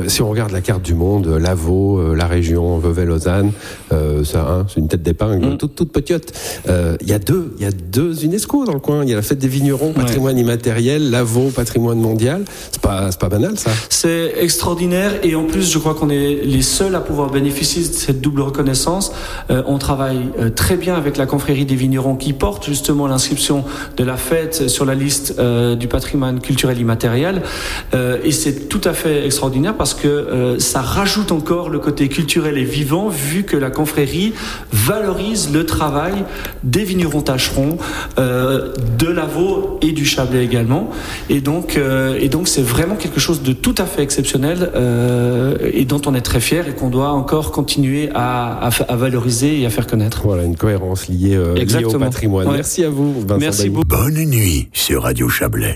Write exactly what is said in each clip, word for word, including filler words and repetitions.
Euh, si on regarde la carte du monde, Lavaux, euh, la région Vevey-Lausanne, euh, ça, hein, c'est une tête d'épingle mmh. toute, toute petite. Il euh, y a deux, il y a deux UNESCO dans le coin. Il y a la fête des vignerons, patrimoine ouais. immatériel, Lavaux, patrimoine mondial. C'est pas, c'est pas banal, ça. C'est extraordinaire, et en plus, je crois qu'on est les seuls à pouvoir bénéficier de cette double reconnaissance. Euh, on travaille euh, très bien avec la confrérie des vignerons qui porte justement l'inscription de la fête sur la liste euh, du patrimoine culturel immatériel. Euh, et c'est tout à fait extraordinaire parce que euh, ça rajoute encore le côté culturel et vivant, vu que la confrérie valorise le travail des vignerons tâcherons, euh, de Lavaux et du Chablais également. Et donc, euh, et donc c'est vraiment quelque chose de tout à fait exceptionnel euh, et dont on est très fier et qu'on doit encore continuer à, à, à valoriser et à faire connaître. Voilà, une cohérence liée, euh, liée au patrimoine. Ouais. Merci à vous, Vincent. Merci beaucoup. Bonne nuit sur Radio Chablais.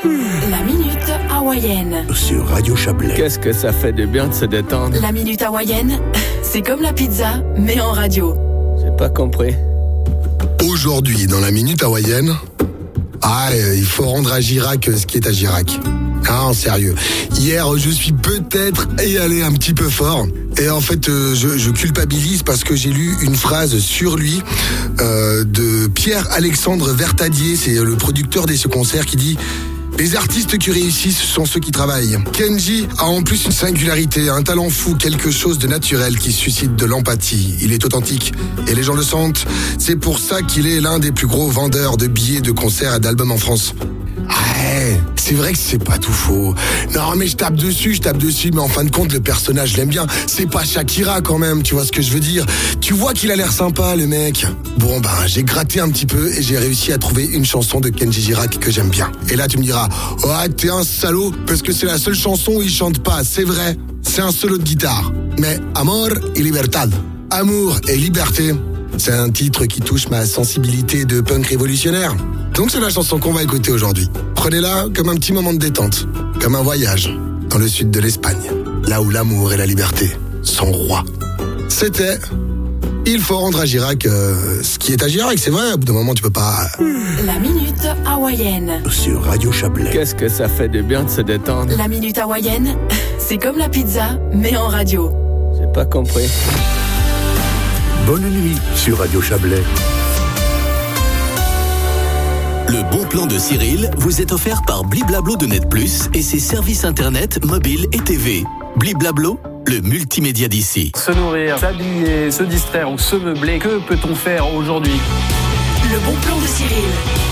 La minute hawaïenne. Sur Radio Chablais. Qu'est-ce que ça fait de bien de se détendre. La minute hawaïenne, c'est comme la pizza, mais en radio. J'ai pas compris. Aujourd'hui, dans la minute hawaïenne, ah, il faut rendre à Girac ce qui est à Girac. Ah, sérieux. Hier, je suis peut-être y allé un petit peu fort. Et en fait, euh, je, je culpabilise parce que j'ai lu une phrase sur lui euh, de Pierre-Alexandre Vertadier, c'est le producteur de ce concert, qui dit « Les artistes qui réussissent sont ceux qui travaillent. » Kenji a en plus une singularité, un talent fou, quelque chose de naturel qui suscite de l'empathie. Il est authentique et les gens le sentent. C'est pour ça qu'il est l'un des plus gros vendeurs de billets de concerts et d'albums en France. Ouais, c'est vrai que c'est pas tout faux. Non, mais je tape dessus, je tape dessus, mais en fin de compte, le personnage, je l'aime bien. C'est pas Shakira quand même, tu vois ce que je veux dire. Tu vois qu'il a l'air sympa, le mec. Bon, ben, j'ai gratté un petit peu et j'ai réussi à trouver une chanson de Kenji Girac que j'aime bien. Et là, tu me diras, oh, t'es un salaud, parce que c'est la seule chanson où il chante pas, c'est vrai. C'est un solo de guitare. Mais Amor y Libertad, amour et liberté, c'est un titre qui touche ma sensibilité de punk révolutionnaire. Donc c'est la chanson qu'on va écouter aujourd'hui. Prenez-la comme un petit moment de détente, comme un voyage dans le sud de l'Espagne, là où l'amour et la liberté sont rois. C'était Il faut rendre à Girac euh, ce qui est à Girac, c'est vrai, au bout d'un moment tu peux pas... La minute hawaïenne. Sur Radio Chablais. Qu'est-ce que ça fait de bien de se détendre. La minute hawaïenne, c'est comme la pizza, mais en radio. J'ai pas compris. Bonne nuit sur Radio Chablais. Le bon plan de Cyril vous est offert par Bliblablo de Net Plus et ses services internet, mobile et T V. Bliblablo, le multimédia d'ici. Se nourrir, s'habiller, se distraire ou se meubler, que peut-on faire aujourd'hui? Le bon plan de Cyril.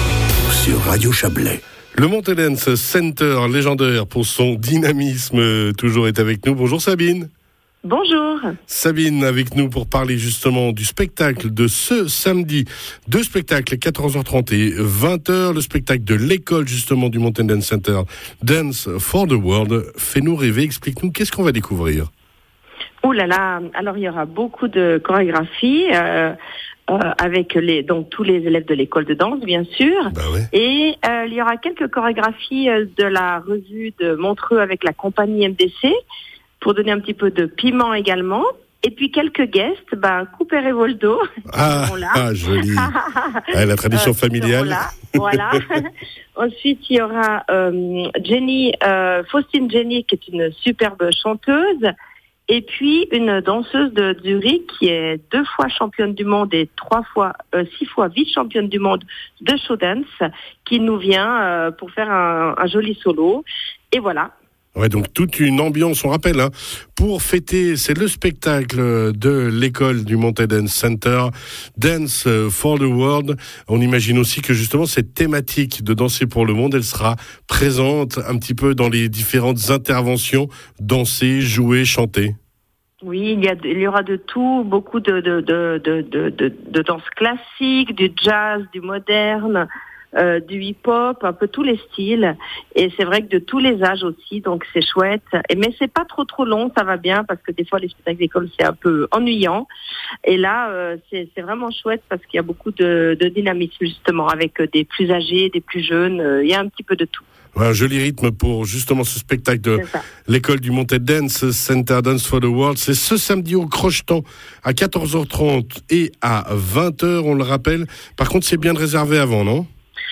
Sur Radio Chablais. Le Mountain Dance Center, légendaire pour son dynamisme, toujours est avec nous. Bonjour Sabine. Bonjour. Sabine avec nous pour parler justement du spectacle de ce samedi. Deux spectacles, quatorze heures trente et vingt heures. Le spectacle de l'école justement du Mountain Dance Center, Dance for the World. Fais-nous rêver, explique-nous, qu'est-ce qu'on va découvrir? Ouh là là, alors il y aura beaucoup de chorégraphies euh, euh, avec les, donc tous les élèves de l'école de danse bien sûr. Bah ouais. Et euh, il y aura quelques chorégraphies de la revue de Montreux avec la compagnie M D C, pour donner un petit peu de piment également. Et puis quelques guests, ben, Cooper et Voldo. Ah, ah joli. Ah, la tradition euh, familiale. Là, voilà. Ensuite, il y aura euh, Jenny, euh, Faustine Jenny, qui est une superbe chanteuse. Et puis une danseuse de Zurich qui est deux fois championne du monde et trois fois, euh, six fois vice-championne du monde de show dance, qui nous vient euh, pour faire un, un joli solo. Et voilà. Ouais, donc toute une ambiance, on rappelle, hein, pour fêter, c'est le spectacle de l'école du Mountain Dance Center, Dance for the World. On imagine aussi que justement cette thématique de danser pour le monde, elle sera présente un petit peu dans les différentes interventions, danser, jouer, chanter. Oui, il y, a, il y aura de tout, beaucoup de, de, de, de, de, de, de danse classique, du jazz, du moderne, Euh, du hip-hop, un peu tous les styles, et c'est vrai que de tous les âges aussi, donc c'est chouette. Et mais c'est pas trop trop long, ça va bien, parce que des fois les spectacles d'école c'est un peu ennuyant. Et là euh, c'est, c'est vraiment chouette parce qu'il y a beaucoup de, de dynamisme justement, avec des plus âgés, des plus jeunes. Euh, il y a un petit peu de tout. Ouais, un joli rythme pour justement ce spectacle de l'école du Mountain Dance Center, Dance for the World. C'est ce samedi au Crochetan à quatorze heures trente et à vingt heures, on le rappelle. Par contre, c'est bien de réserver avant, non?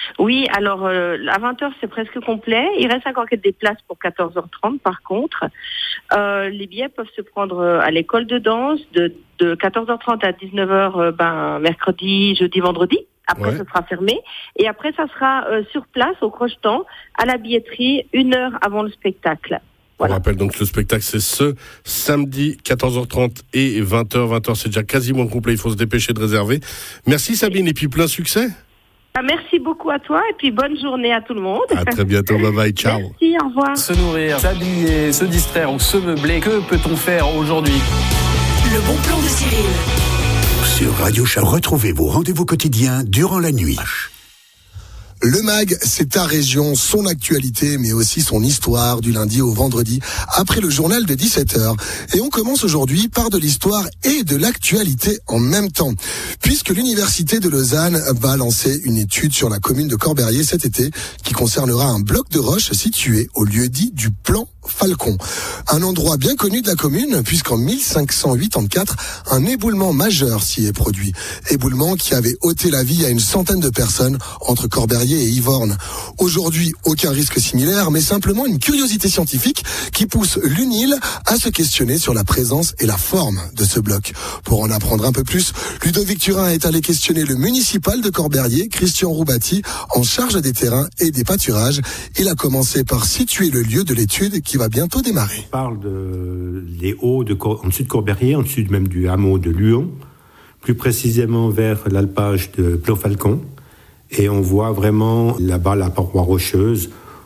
Oui, alors euh, à vingt heures c'est presque complet. Il reste encore des places pour quatorze heures trente par contre. Euh, les billets peuvent se prendre à l'école de danse de, de quatorze heures trente à dix-neuf heures euh, ben, mercredi, jeudi, vendredi. Après, ouais. ce sera fermé. Et après, ça sera euh, sur place, au crochetant, à la billetterie, une heure avant le spectacle. Voilà. On rappelle donc le spectacle, c'est ce samedi, quatorze heures trente et vingt heures. vingt heures, c'est déjà quasiment complet. Il faut se dépêcher de réserver. Merci Sabine, et puis plein succès. Ah, merci beaucoup à toi, et puis bonne journée à tout le monde. À très bientôt, bye bye, ciao. Merci, au revoir. Se nourrir, s'habiller, se distraire ou se meubler, que peut-on faire aujourd'hui ? Le bon plan de Cyril. Sur Radio Chat, retrouvez vos rendez-vous quotidiens durant la nuit. Le MAG, c'est ta région, son actualité, mais aussi son histoire du lundi au vendredi, après le journal de dix-sept heures. Et on commence aujourd'hui par de l'histoire et de l'actualité en même temps, puisque l'Université de Lausanne va lancer une étude sur la commune de Corberrier cet été, qui concernera un bloc de roches situé au lieu-dit du Plan Falcon. Un endroit bien connu de la commune, puisqu'en mille cinq cent quatre-vingt-quatre, un éboulement majeur s'y est produit. Éboulement qui avait ôté la vie à une centaine de personnes entre Corberrier et Yvorne. Aujourd'hui, aucun risque similaire, mais simplement une curiosité scientifique qui pousse l'UNIL à se questionner sur la présence et la forme de ce bloc. Pour en apprendre un peu plus, Ludovic Turin est allé questionner le municipal de Corberrier, Christian Roubati, en charge des terrains et des pâturages. Il a commencé par situer le lieu de l'étude qui va bientôt démarrer. On parle de les hauts de en dessus de Corberrier, en dessus même du hameau de Luon, plus précisément vers l'alpage de Plan Falcon. Et on voit vraiment là-bas la paroi rocheuse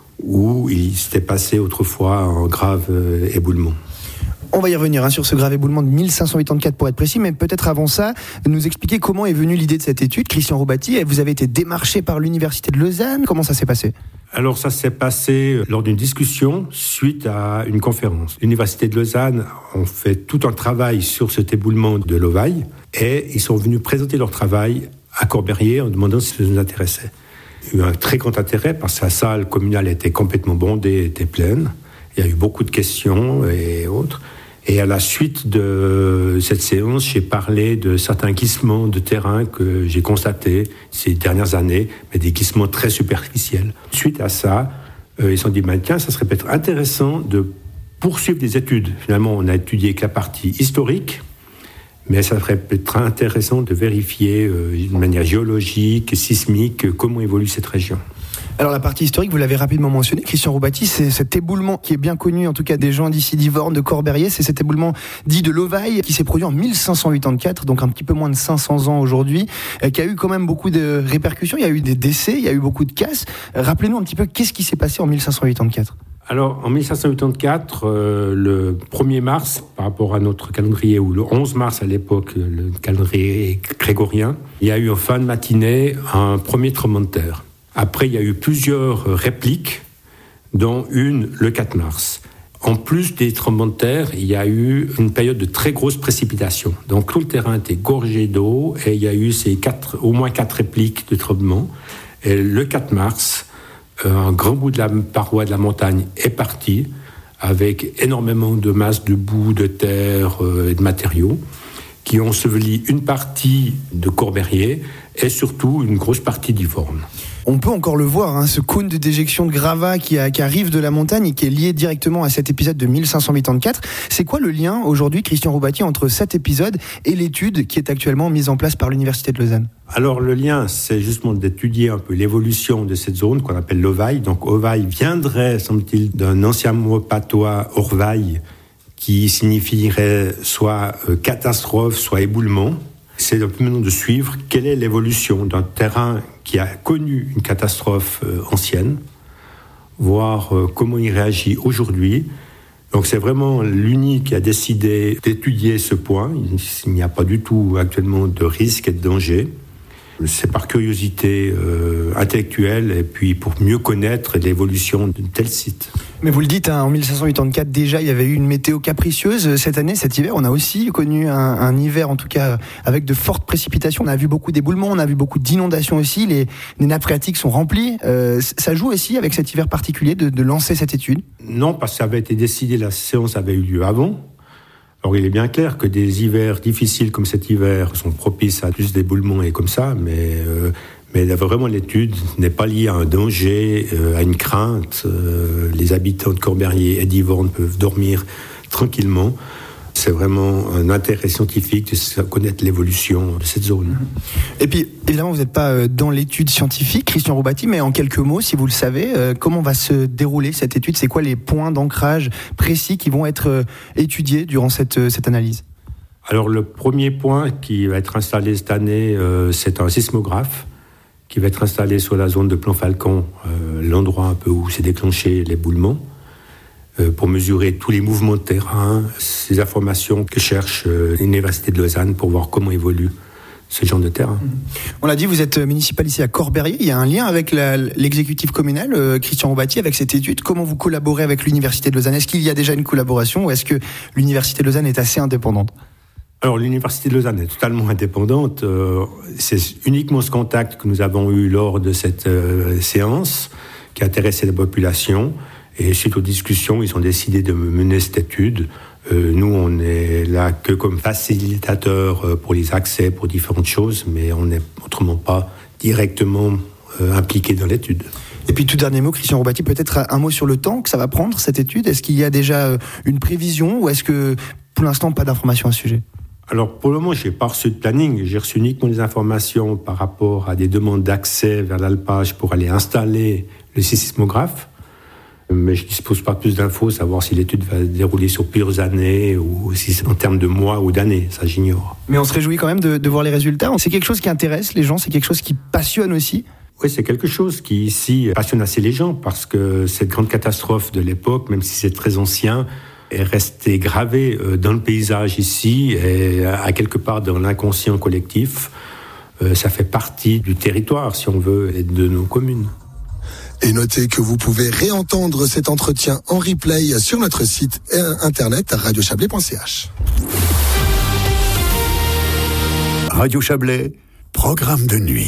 où il s'était passé autrefois un grave euh, éboulement. On va y revenir hein, sur ce grave éboulement de mille cinq cent quatre-vingt-quatre pour être précis, mais peut-être avant ça, nous expliquer comment est venue l'idée de cette étude. Christian Roubati, vous avez été démarché par l'Université de Lausanne. Comment ça s'est passé ? Alors ça s'est passé lors d'une discussion suite à une conférence. L'Université de Lausanne a fait tout un travail sur cet éboulement de l'Ovaille et ils sont venus présenter leur travail à Corberrier en demandant si ça nous intéressait. Il y a eu un très grand intérêt parce que la salle communale était complètement bondée, était pleine. Il y a eu beaucoup de questions et autres. Et à la suite de cette séance, j'ai parlé de certains glissements de terrain que j'ai constatés ces dernières années, mais des glissements très superficiels. Suite à ça, euh, ils se sont dit, ben, tiens, ça serait peut-être intéressant de poursuivre des études. Finalement, on a étudié que la partie historique, mais ça serait peut-être intéressant de vérifier euh, d'une manière géologique et sismique comment évolue cette région. Alors la partie historique, vous l'avez rapidement mentionné, Christian Roubati, c'est cet éboulement qui est bien connu, en tout cas des gens d'ici d'Yvorne, de Corberrier, c'est cet éboulement dit de l'Ovaille qui s'est produit en mille cinq cent quatre-vingt-quatre, donc un petit peu moins de cinq cents ans aujourd'hui, euh, qui a eu quand même beaucoup de répercussions, il y a eu des décès, il y a eu beaucoup de casses. Euh, rappelez-nous un petit peu qu'est-ce qui s'est passé en mille cinq cent quatre-vingt-quatre. Alors, en mille cinq cent quatre-vingt-quatre, euh, le premier mars, par rapport à notre calendrier, ou le onze mars à l'époque, le calendrier grégorien, il y a eu en fin de matinée un premier tremblement de terre. Après, il y a eu plusieurs répliques, dont une le quatre mars. En plus des tremblements de terre, il y a eu une période de très grosses précipitations. Donc tout le terrain était gorgé d'eau et il y a eu ces quatre, au moins quatre répliques de tremblements. Et le quatre mars, un grand bout de la paroi de la montagne est parti avec énormément de masses de boue, de terre et de matériaux qui ont enseveli une partie de Corberrier et surtout une grosse partie d'Yvorne. On peut encore le voir, hein, ce cône de déjection de gravats qui, a, qui arrive de la montagne et qui est lié directement à cet épisode de mille cinq cent quatre-vingt-quatre. C'est quoi le lien aujourd'hui, Christian Roubati, entre cet épisode et l'étude qui est actuellement mise en place par l'Université de Lausanne ? Alors le lien, c'est justement d'étudier un peu l'évolution de cette zone qu'on appelle l'Ovaille. Donc Ovaille viendrait, semble-t-il, d'un ancien mot patois, Orvaille, qui signifierait soit euh, catastrophe, soit éboulement. C'est un peu maintenant de suivre quelle est l'évolution d'un terrain qui a connu une catastrophe euh, ancienne, voir euh, comment il réagit aujourd'hui. Donc c'est vraiment l'Uni qui a décidé d'étudier ce point. Il n'y a pas du tout actuellement de risque et de danger. C'est par curiosité euh, intellectuelle et puis pour mieux connaître l'évolution d'un tel site. Mais vous le dites, hein, en mille cinq cent quatre-vingt-quatre, déjà, il y avait eu une météo capricieuse. Cette année, cet hiver, on a aussi connu un, un hiver, en tout cas, avec de fortes précipitations. On a vu beaucoup d'éboulements, on a vu beaucoup d'inondations aussi. Les, les nappes phréatiques sont remplies. Euh, ça joue aussi avec cet hiver particulier de, de lancer cette étude ? Non, parce que ça avait été décidé, la séance avait eu lieu avant. Alors, il est bien clair que des hivers difficiles comme cet hiver sont propices à plus d'éboulements et comme ça, mais, euh, Mais vraiment, l'étude n'est pas liée à un danger, euh, à une crainte. Euh, les habitants de Corberrier et d'Yvorne peuvent dormir tranquillement. C'est vraiment un intérêt scientifique de connaître l'évolution de cette zone. Et puis, évidemment, vous n'êtes pas dans l'étude scientifique, Christian Roubaty, mais en quelques mots, si vous le savez, comment va se dérouler cette étude ? C'est quoi les points d'ancrage précis qui vont être étudiés durant cette, cette analyse ? Alors, le premier point qui va être installé cette année, euh, c'est un sismographe qui va être installé sur la zone de Plan-Falcon, euh, l'endroit un peu où s'est déclenché l'éboulement, euh, pour mesurer tous les mouvements de terrain, ces informations que cherche euh, l'Université de Lausanne pour voir comment évolue ce genre de terrain. On l'a dit, vous êtes municipal ici à Corberrier. Il y a un lien avec la, l'exécutif communal, euh, Christian Roubaty, avec cette étude. Comment vous collaborez avec l'Université de Lausanne ? Est-ce qu'il y a déjà une collaboration ou est-ce que l'Université de Lausanne est assez indépendante ? Alors, l'Université de Lausanne est totalement indépendante. Euh, c'est uniquement ce contact que nous avons eu lors de cette euh, séance qui intéressait la population. Et suite aux discussions, ils ont décidé de mener cette étude. Euh, nous, on est là que comme facilitateur pour les accès, pour différentes choses, mais on n'est autrement pas directement euh, impliqué dans l'étude. Et puis tout dernier mot, Christian Roubaty, peut-être un mot sur le temps que ça va prendre, cette étude. Est-ce qu'il y a déjà une prévision ou est-ce que, pour l'instant, pas d'informations à ce sujet ? Alors, pour le moment, je n'ai pas reçu de planning. J'ai reçu uniquement des informations par rapport à des demandes d'accès vers l'alpage pour aller installer le sismographe. Mais je ne dispose pas plus d'infos, savoir si l'étude va se dérouler sur plusieurs années ou si c'est en termes de mois ou d'années, ça j'ignore. Mais on se réjouit quand même de, de voir les résultats. C'est quelque chose qui intéresse les gens, c'est quelque chose qui passionne aussi. Oui, c'est quelque chose qui ici passionne assez les gens parce que cette grande catastrophe de l'époque, même si c'est très ancien, est restée gravée dans le paysage ici et à quelque part dans l'inconscient collectif. Ça fait partie du territoire, si on veut, et de nos communes. Et notez que vous pouvez réentendre cet entretien en replay sur notre site internet radio chablais point c h. Radio Chablais, programme de nuit.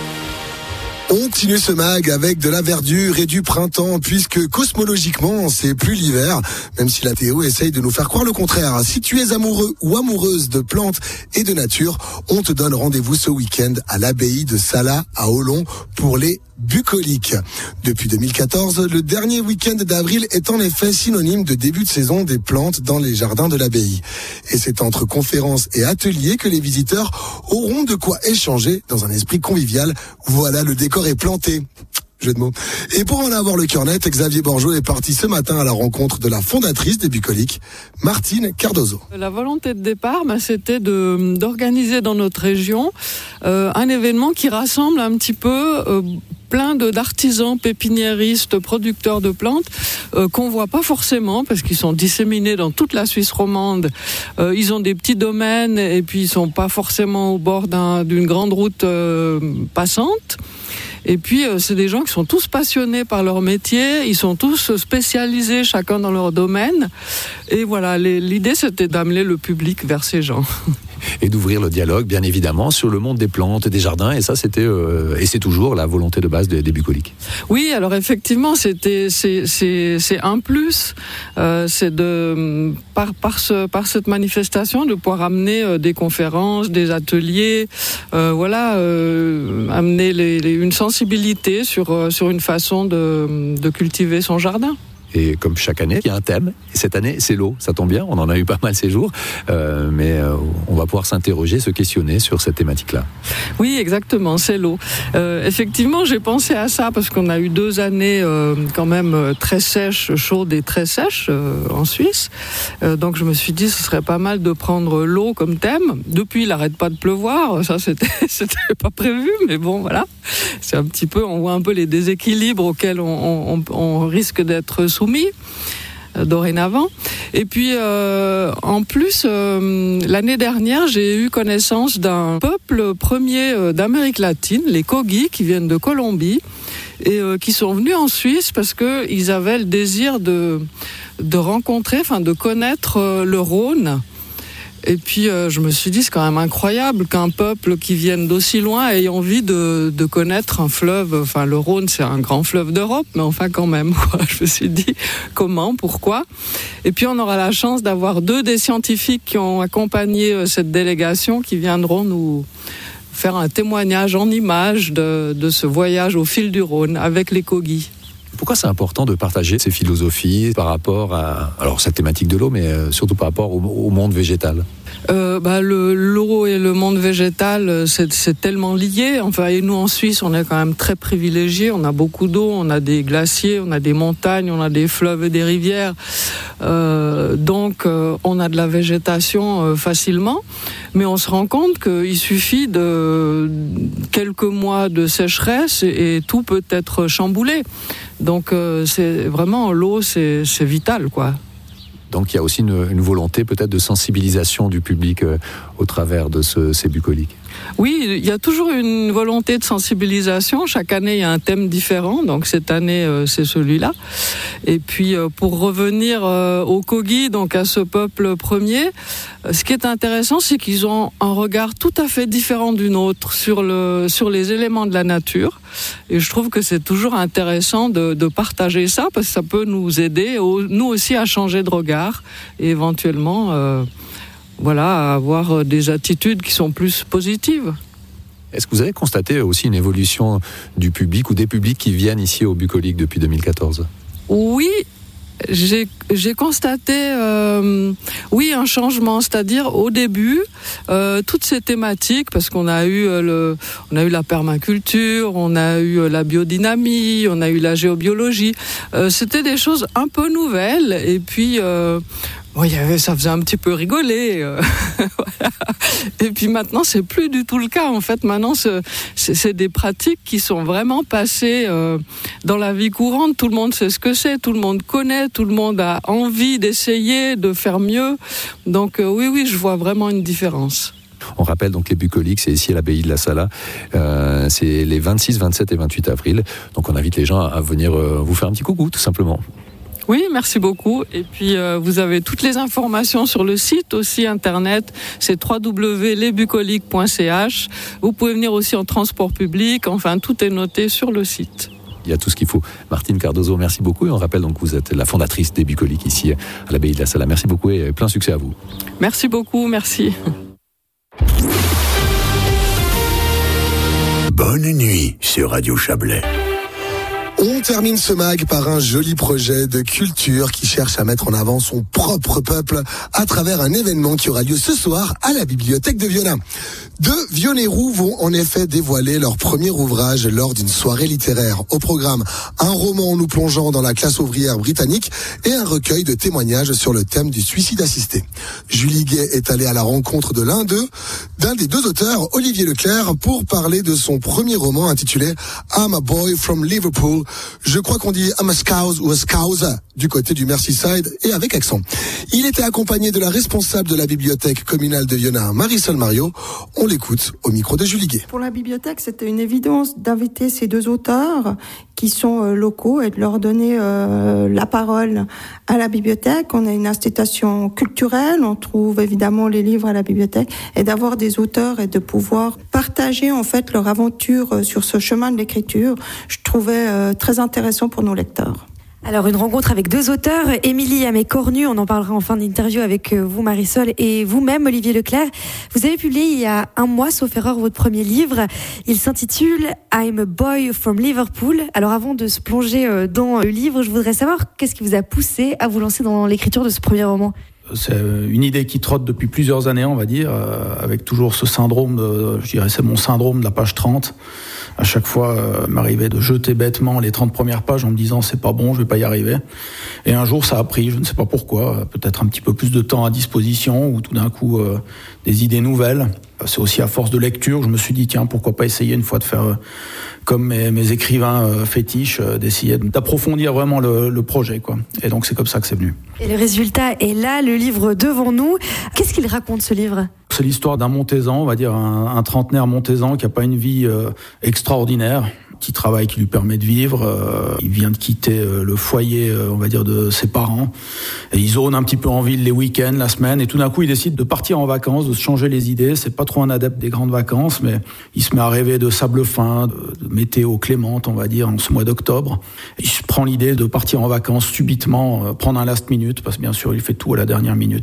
On continue ce mag avec de la verdure et du printemps, puisque cosmologiquement, c'est plus l'hiver, même si la Théo essaye de nous faire croire le contraire. Si tu es amoureux ou amoureuse de plantes et de nature, on te donne rendez-vous ce week-end à l'abbaye de Salat à Olon pour les bucoliques. Depuis deux mille quatorze, le dernier week-end d'avril est en effet synonyme de début de saison des plantes dans les jardins de l'abbaye. Et c'est entre conférences et ateliers que les visiteurs auront de quoi échanger dans un esprit convivial. Voilà, le décor est planté. Jeu de mots. Et pour en avoir le cœur net, Xavier Borgeot est parti ce matin à la rencontre de la fondatrice des bucoliques, Martine Cardozo. La volonté de départ, bah, c'était de, d'organiser dans notre région euh, un événement qui rassemble un petit peu euh, plein de, d'artisans, pépiniéristes, producteurs de plantes euh, qu'on voit pas forcément parce qu'ils sont disséminés dans toute la Suisse romande. Euh, ils ont des petits domaines et puis ils sont pas forcément au bord d'un, d'une grande route euh, passante. Et puis, euh, c'est des gens qui sont tous passionnés par leur métier, ils sont tous spécialisés, chacun dans leur domaine. Et voilà, les, l'idée, c'était d'amener le public vers ces gens. Et d'ouvrir le dialogue, bien évidemment, sur le monde des plantes et des jardins. Et ça, c'était, euh, et c'est toujours la volonté de base des, des bucoliques. Oui, alors effectivement, c'était, c'est, c'est, c'est un plus. Euh, c'est de, par, par, ce, par cette manifestation, de pouvoir amener euh, des conférences, des ateliers, euh, voilà, euh, amener les, les, une sensibilité sur, euh, sur une façon de, de cultiver son jardin. Et comme chaque année, il y a un thème. Et cette année, c'est l'eau. Ça tombe bien, on en a eu pas mal ces jours. Euh, mais euh, on va pouvoir s'interroger, se questionner sur cette thématique-là. Oui, exactement, c'est l'eau. Euh, effectivement, j'ai pensé à ça parce qu'on a eu deux années euh, quand même très sèches, chaudes et très sèches euh, en Suisse. Euh, donc je me suis dit, ce serait pas mal de prendre l'eau comme thème. Depuis, il n'arrête pas de pleuvoir. Ça, c'était, c'était pas prévu, mais bon, voilà. C'est un petit peu, on voit un peu les déséquilibres auxquels on, on, on risque d'être soumis. soumis euh, dorénavant. Et puis euh, en plus euh, l'année dernière j'ai eu connaissance d'un peuple premier euh, d'Amérique latine, les Kogi, qui viennent de Colombie et euh, qui sont venus en Suisse parce que ils avaient le désir de de rencontrer, enfin de connaître euh, le Rhône. Et puis euh, je me suis dit, c'est quand même incroyable qu'un peuple qui vienne d'aussi loin ait envie de, de connaître un fleuve. Enfin, le Rhône, c'est un grand fleuve d'Europe, mais enfin quand même, quoi. Je me suis dit, comment, pourquoi ? Et puis on aura la chance d'avoir deux des scientifiques qui ont accompagné euh, cette délégation qui viendront nous faire un témoignage en images de, de ce voyage au fil du Rhône avec les Kogis. Pourquoi c'est important de partager ces philosophies par rapport à alors cette thématique de l'eau, mais surtout par rapport au, au monde végétal? Euh, bah, le, l'eau et le monde végétal, c'est, c'est tellement lié. Enfin, et nous en Suisse, on est quand même très privilégiés. On a beaucoup d'eau, on a des glaciers, on a des montagnes, on a des fleuves et des rivières. Euh, donc, euh, on a de la végétation euh, facilement. Mais on se rend compte qu'il suffit de quelques mois de sécheresse et, et tout peut être chamboulé. Donc, euh, c'est vraiment l'eau, c'est, c'est vital, quoi. Donc il y a aussi une, une volonté peut-être de sensibilisation du public euh, au travers de ce, ces bucoliques. Oui, il y a toujours une volonté de sensibilisation. Chaque année, il y a un thème différent. Donc cette année, euh, c'est celui-là. Et puis euh, pour revenir euh, aux Kogis, donc à ce peuple premier, euh, ce qui est intéressant, c'est qu'ils ont un regard tout à fait différent du nôtre sur le sur les éléments de la nature. Et je trouve que c'est toujours intéressant de, de partager ça parce que ça peut nous aider, au, nous aussi, à changer de regard et éventuellement. Euh, Voilà, à avoir des attitudes qui sont plus positives. Est-ce que vous avez constaté aussi une évolution du public ou des publics qui viennent ici au Bucolique depuis deux mille quatorze? Oui, j'ai, j'ai constaté euh, oui, un changement, c'est-à-dire au début, euh, toutes ces thématiques, parce qu'on a eu le, on a eu la permaculture, on a eu la biodynamie, on a eu la géobiologie, euh, c'était des choses un peu nouvelles, et puis euh, bon, y avait, ça faisait un petit peu rigoler. Euh, voilà. Et puis maintenant, c'est plus du tout le cas. En fait, maintenant, c'est, c'est, c'est des pratiques qui sont vraiment passées euh, dans la vie courante. Tout le monde sait ce que c'est, tout le monde connaît, tout le monde a envie d'essayer, de faire mieux. Donc euh, oui, oui, je vois vraiment une différence. On rappelle donc les bucoliques, c'est ici à l'abbaye de la Sala. Euh, c'est les vingt-six, vingt-sept et vingt-huit avril. Donc on invite les gens à venir euh, vous faire un petit coucou, tout simplement. Oui, merci beaucoup. Et puis, euh, vous avez toutes les informations sur le site aussi internet. C'est w w w point les bucoliques point c h. Vous pouvez venir aussi en transport public. Enfin, tout est noté sur le site. Il y a tout ce qu'il faut. Martine Cardozo, merci beaucoup. Et on rappelle donc que vous êtes la fondatrice des bucoliques ici à l'abbaye de la Sala. Merci beaucoup et plein succès à vous. Merci beaucoup, merci. Bonne nuit sur Radio Chablais. On termine ce mag par un joli projet de culture qui cherche à mettre en avant son propre peuple à travers un événement qui aura lieu ce soir à la bibliothèque de Viona. Deux vieux Nérous vont en effet dévoiler leur premier ouvrage lors d'une soirée littéraire. Au programme, un roman nous plongeant dans la classe ouvrière britannique et un recueil de témoignages sur le thème du suicide assisté. Julie Gay est allée à la rencontre de l'un d'eux, d'un des deux auteurs, Olivier Leclerc, pour parler de son premier roman intitulé I'm a Boy from Liverpool. Je crois qu'on dit I'm a Scouse ou a Scouse du côté du Merseyside et avec accent. Il était accompagné de la responsable de la bibliothèque communale de Viona, Marisol Mario. On l'écoute au micro de Julie Gay. Pour la bibliothèque, c'était une évidence d'inviter ces deux auteurs qui sont euh, locaux et de leur donner euh, la parole à la bibliothèque. On a une institution culturelle, on trouve évidemment les livres à la bibliothèque, et d'avoir des auteurs et de pouvoir partager en fait leur aventure sur ce chemin de l'écriture, je trouvais euh, très intéressant pour nos lecteurs. Alors, une rencontre avec deux auteurs, Émilie Amé-Cornu, on en parlera en fin d'interview avec vous, Marisol, et vous-même, Olivier Leclerc. Vous avez publié il y a un mois, sauf erreur, votre premier livre. Il s'intitule I'm a Boy from Liverpool. Alors, avant de se plonger dans le livre, je voudrais savoir qu'est-ce qui vous a poussé à vous lancer dans l'écriture de ce premier roman? C'est une idée qui trotte depuis plusieurs années, on va dire, avec toujours ce syndrome, de, je dirais c'est mon syndrome de la page trente. À chaque fois, euh, m'arrivait de jeter bêtement les trente premières pages en me disant c'est pas bon, je vais pas y arriver. Et un jour, ça a pris, je ne sais pas pourquoi, peut-être un petit peu plus de temps à disposition ou tout d'un coup euh, des idées nouvelles. C'est aussi à force de lecture, je me suis dit tiens, pourquoi pas essayer une fois de faire euh, comme mes, mes écrivains euh, fétiches, euh, d'essayer d'approfondir vraiment le, le projet, quoi. Et donc c'est comme ça que c'est venu. Et le résultat est là, le livre devant nous. Qu'est-ce qu'il raconte, ce livre ? C'est l'histoire d'un Montaisan, on va dire un, un trentenaire Montaisan qui a pas une vie euh, extraordinaire, petit travail qui lui permet de vivre. Euh, il vient de quitter euh, le foyer, euh, on va dire, de ses parents. Et il zone un petit peu en ville les week-ends, la semaine. Et tout d'un coup, il décide de partir en vacances, de se changer les idées. C'est pas trop un adepte des grandes vacances, mais il se met à rêver de sable fin, de, de météo clémente, on va dire, en ce mois d'octobre. Et il se prend l'idée de partir en vacances subitement, euh, prendre un last minute, parce que bien sûr, il fait tout à la dernière minute.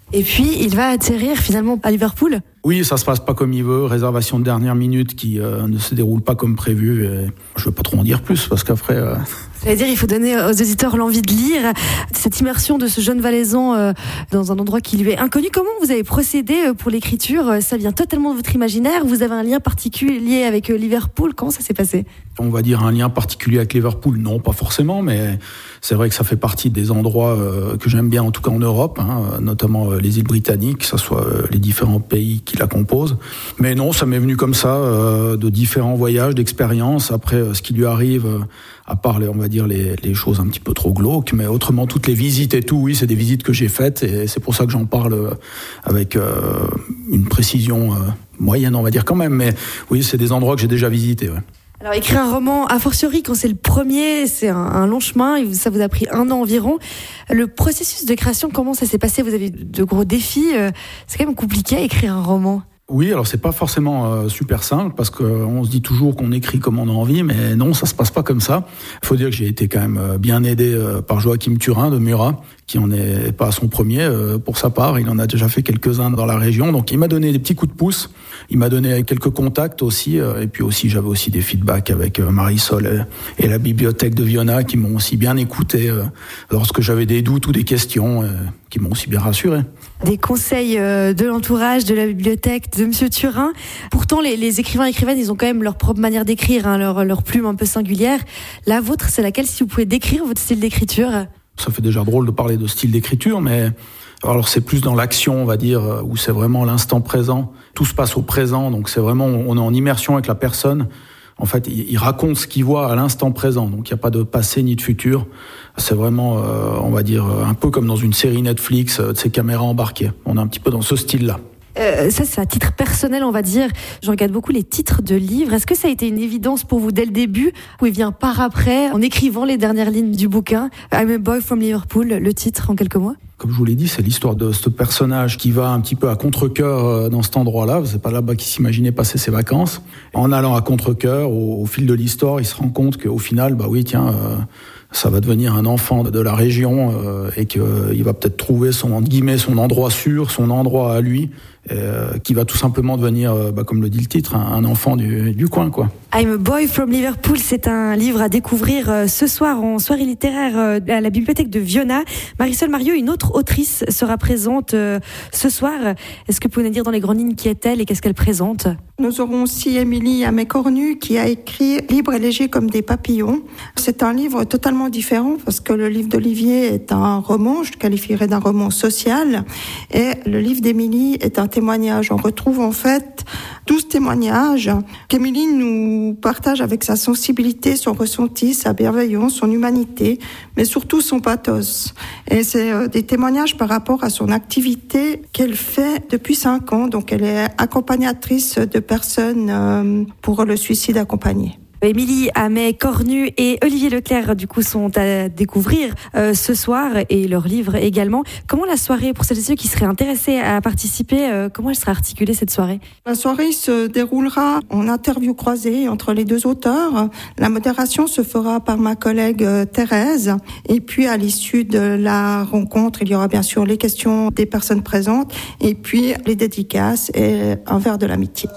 Et puis, il va atterrir finalement à Liverpool. Oui, ça se passe pas comme il veut. Réservation de dernière minute qui euh, ne se déroule pas comme prévu. Et je veux pas trop en dire plus parce qu'après. Euh... C'est-à-dire, il faut donner aux auditeurs l'envie de lire cette immersion de ce jeune Valaisan euh, dans un endroit qui lui est inconnu. Comment vous avez procédé pour l'écriture? Ça vient totalement de votre imaginaire? Vous avez un lien particulier avec Liverpool? Comment ça s'est passé? On va dire un lien particulier avec Liverpool, non, pas forcément, mais c'est vrai que ça fait partie des endroits euh, que j'aime bien, en tout cas en Europe, hein, notamment euh, les îles britanniques, que ce soit euh, les différents pays qui la composent. Mais non, ça m'est venu comme ça, euh, de différents voyages, d'expériences. Après, euh, ce qui lui arrive, euh, à part, les, on va dire, les, les choses un petit peu trop glauques, mais autrement, toutes les visites et tout, oui, c'est des visites que j'ai faites, et c'est pour ça que j'en parle euh, avec euh, une précision euh, moyenne, on va dire quand même. Mais oui, c'est des endroits que j'ai déjà visités, ouais. Alors, écrire un roman, a fortiori, quand c'est le premier, c'est un, un long chemin, et ça vous a pris un an environ. Le processus de création, comment ça s'est passé? Vous avez de gros défis, c'est quand même compliqué à écrire un roman. Oui, alors c'est pas forcément euh, super simple parce qu'on se dit toujours qu'on écrit comme on a envie, mais non, ça se passe pas comme ça. Il faut dire que j'ai été quand même euh, bien aidé euh, par Joachim Turin de Murat, qui en est pas à son premier euh, pour sa part. Il en a déjà fait quelques-uns dans la région, donc il m'a donné des petits coups de pouce. Il m'a donné quelques contacts aussi, euh, et puis aussi j'avais aussi des feedbacks avec euh, Marisol et, et la bibliothèque de Viona qui m'ont aussi bien écouté euh, lorsque j'avais des doutes ou des questions, euh, qui m'ont aussi bien rassuré. Des conseils euh, de l'entourage, de la bibliothèque, de Monsieur Turin. Pourtant, les, les écrivains et écrivaines, ils ont quand même leur propre manière d'écrire, hein, leur, leur plume un peu singulière. La vôtre, c'est laquelle, si vous pouvez décrire votre style d'écriture? Ça fait déjà drôle de parler de style d'écriture, mais alors c'est plus dans l'action, on va dire, où c'est vraiment l'instant présent. Tout se passe au présent, donc c'est vraiment, on est en immersion avec la personne. En fait, il raconte ce qu'il voit à l'instant présent, donc il n'y a pas de passé ni de futur. C'est vraiment, euh, on va dire, un peu comme dans une série Netflix, euh, de ces caméras embarquées. On est un petit peu dans ce style-là. Euh, ça, c'est à titre personnel, on va dire. Je regarde beaucoup les titres de livres. Est-ce que ça a été une évidence pour vous dès le début, ou il vient par après, en écrivant les dernières lignes du bouquin, I'm a Boy from Liverpool, le titre en quelques mois? Comme je vous l'ai dit, c'est l'histoire de ce personnage qui va un petit peu à contre-cœur dans cet endroit-là. C'est pas là-bas qu'il s'imaginait passer ses vacances. En allant à contre-cœur, au, au fil de l'histoire, il se rend compte qu'au final, bah oui, tiens, euh, ça va devenir un enfant de, de la région euh, et qu'il euh, va peut-être trouver son, entre guillemets, son endroit sûr, son endroit à lui, euh, qui va tout simplement devenir, euh, bah, comme le dit le titre, un, un enfant du, du coin, quoi. I'm a Boy from Liverpool, c'est un livre à découvrir euh, ce soir en soirée littéraire euh, à la bibliothèque de Viona. Marisol Marieux, une autre autrice, sera présente euh, ce soir. Est-ce que vous pouvez nous dire dans les grandes lignes qui est-elle et qu'est-ce qu'elle présente? Nous aurons aussi Émilie Amécornu qui a écrit Libre et léger comme des papillons. C'est un livre totalement différent parce que le livre d'Olivier est un roman, je le qualifierais d'un roman social, et le livre d'Émilie est un témoignage. On retrouve en fait douze témoignages qu'Émilie nous partage avec sa sensibilité, son ressenti, sa bienveillance, son humanité, mais surtout son pathos. Et c'est euh, des témoignages par rapport à son activité qu'elle fait depuis cinq ans. Donc elle est accompagnatrice de personnes euh, pour le suicide accompagné. Émilie Amécornu et Olivier Leclerc, du coup, sont à découvrir euh, ce soir, et leur livre également. Comment la soirée, pour celles et ceux qui seraient intéressés à participer, euh, comment elle sera articulée, cette soirée? La soirée se déroulera en interview croisée entre les deux auteurs. La modération se fera par ma collègue euh, Thérèse. Et puis, à l'issue de la rencontre, il y aura bien sûr les questions des personnes présentes, et puis les dédicaces et un verre de l'amitié.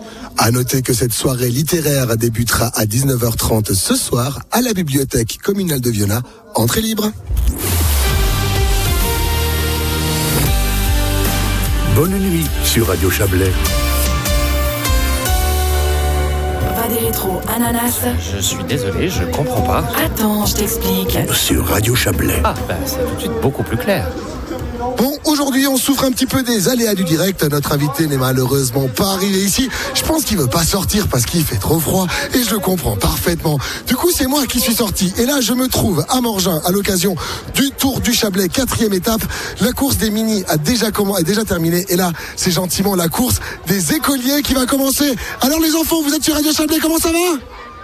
À noter que cette soirée littéraire débutera à dix-neuf heures trente ce soir à la bibliothèque communale de Viona. Entrée libre. Bonne nuit sur Radio Chablais. Va des rétros, ananas. Je suis désolé, je comprends pas. Attends, je t'explique. Sur Radio Chablais. Ah, bah c'est tout de suite beaucoup plus clair. Bon, aujourd'hui, on souffre un petit peu des aléas du direct. Notre invité n'est malheureusement pas arrivé ici. Je pense qu'il veut pas sortir parce qu'il fait trop froid et je le comprends parfaitement. Du coup, c'est moi qui suis sorti. Et là, je me trouve à Morgin à l'occasion du Tour du Chablais, quatrième étape. La course des mini a déjà commencé, est déjà terminée. Et là, c'est gentiment la course des écoliers qui va commencer. Alors les enfants, vous êtes sur Radio Chablais, comment ça va?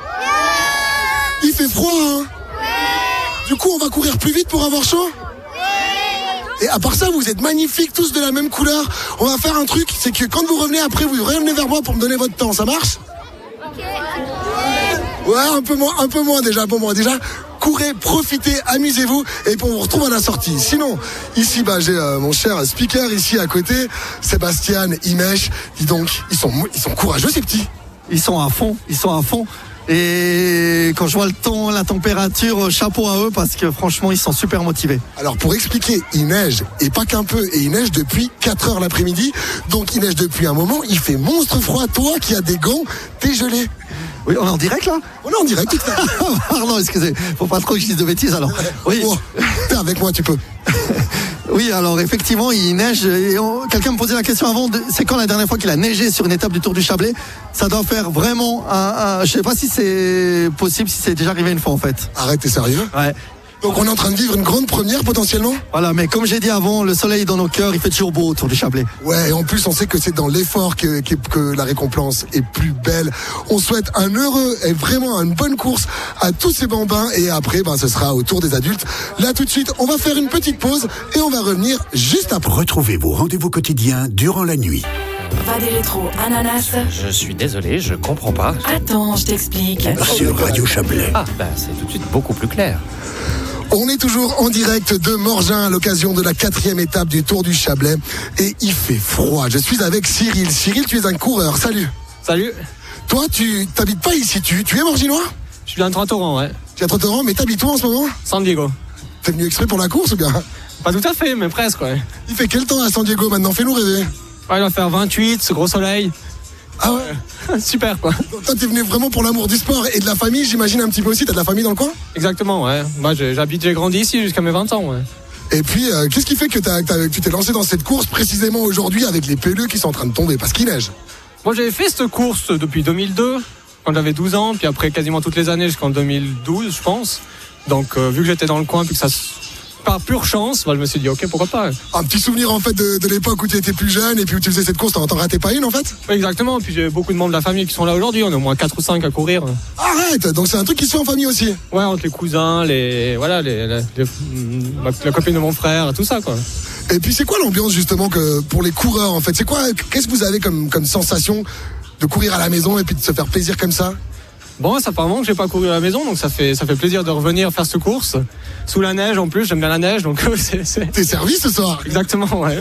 Il fait froid, hein? Du coup, on va courir plus vite pour avoir chaud? Et à part ça, vous êtes magnifiques, tous de la même couleur. On va faire un truc, c'est que quand vous revenez après, vous revenez vers moi pour me donner votre temps. Ça marche? Ouais, un peu moins, un peu moins déjà, un peu moins déjà. courez, profitez, amusez-vous, et puis on vous retrouve à la sortie. Sinon, ici, bah, j'ai euh, mon cher speaker ici à côté, Sébastien, Imèche. Dis donc, ils sont, ils sont courageux ces petits. Ils sont à fond, ils sont à fond. Et quand je vois le temps, la température, chapeau à eux parce que franchement ils sont super motivés. Alors pour expliquer, il neige et pas qu'un peu, et il neige depuis quatre heures l'après-midi, donc il neige depuis un moment, il fait monstre froid. Toi qui as des gants, t'es gelé. Oui, on est en direct là? On est en direct, tout à fait. Pardon, excusez, faut pas trop que je dise de bêtises alors. Oui. Oh, t'es avec moi, tu peux. Oui, alors effectivement, il neige. Et on... Quelqu'un me posait la question avant, de... c'est quand la dernière fois qu'il a neigé sur une étape du Tour du Chablais? Ça doit faire vraiment un, un... Je sais pas si c'est possible, si c'est déjà arrivé une fois en fait. Arrête, t'es sérieux? Ouais. Donc on est en train de vivre une grande première potentiellement? Voilà, mais comme j'ai dit avant, le soleil dans nos cœurs, il fait toujours beau autour du Chablais. Ouais, et en plus on sait que c'est dans l'effort que, que, que la récompense est plus belle. On souhaite un heureux et vraiment une bonne course à tous ces bambins, et après ben, ce sera au tour des adultes. Là tout de suite, on va faire une petite pause et on va revenir juste après. Retrouvez vos rendez-vous quotidiens durant la nuit. Va des rétros, ananas. Je suis désolé, je comprends pas. Attends, je t'explique. Sur Radio Chablais. Ah, bah c'est tout de suite beaucoup plus clair. On est toujours en direct de Morgin à l'occasion de la quatrième étape du Tour du Chablais. Et il fait froid. Je suis avec Cyril. Cyril, tu es un coureur. Salut. Salut. Toi, tu t'habites pas ici. Tu, tu es morginois? Je viens de Trentauran, ouais. Tu es à Trentauran, mais t'habites où en ce moment? San Diego. T'es venu exprès pour la course ou bien? Pas tout à fait, mais presque, ouais. Il fait quel temps à San Diego maintenant? Fais-nous rêver. Ouais, il va faire vingt-huit, ce gros soleil. Ah ouais? Super, quoi. Donc toi, t'es venu vraiment pour l'amour du sport et de la famille, j'imagine un petit peu aussi. T'as de la famille dans le coin? Exactement, ouais. Moi, j'habite, j'ai grandi ici jusqu'à mes vingt ans, ouais. Et puis, euh, qu'est-ce qui fait que t'as, t'as, tu t'es lancé dans cette course précisément aujourd'hui avec les peleux qui sont en train de tomber parce qu'il neige? Moi, j'avais fait cette course depuis deux mille deux, quand j'avais douze ans, puis après quasiment toutes les années jusqu'en deux mille douze, je pense. Donc, euh, vu que j'étais dans le coin, puis que ça... par pure chance, bah, je me suis dit ok, pourquoi pas. Un petit souvenir en fait de, de l'époque où tu étais plus jeune et puis où tu faisais cette course, t'en, t'en ratais pas une en fait? Oui, exactement, et puis j'ai beaucoup de membres de la famille qui sont là aujourd'hui, on est au moins quatre ou cinq à courir. Arrête, donc c'est un truc qui se fait en famille aussi? Ouais, entre les cousins, les voilà, les, les, les, la, la copine de mon frère, tout ça quoi. Et puis c'est quoi l'ambiance justement que pour les coureurs en fait? C'est quoi, qu'est-ce que vous avez comme, comme sensation de courir à la maison et puis de se faire plaisir comme ça? Bon, ça fait un moment que j'ai pas couru à la maison, donc ça fait ça fait plaisir de revenir faire cette course sous la neige. En plus, j'aime bien la neige, donc c'est. c'est... T'es servi ce soir? Exactement, ouais.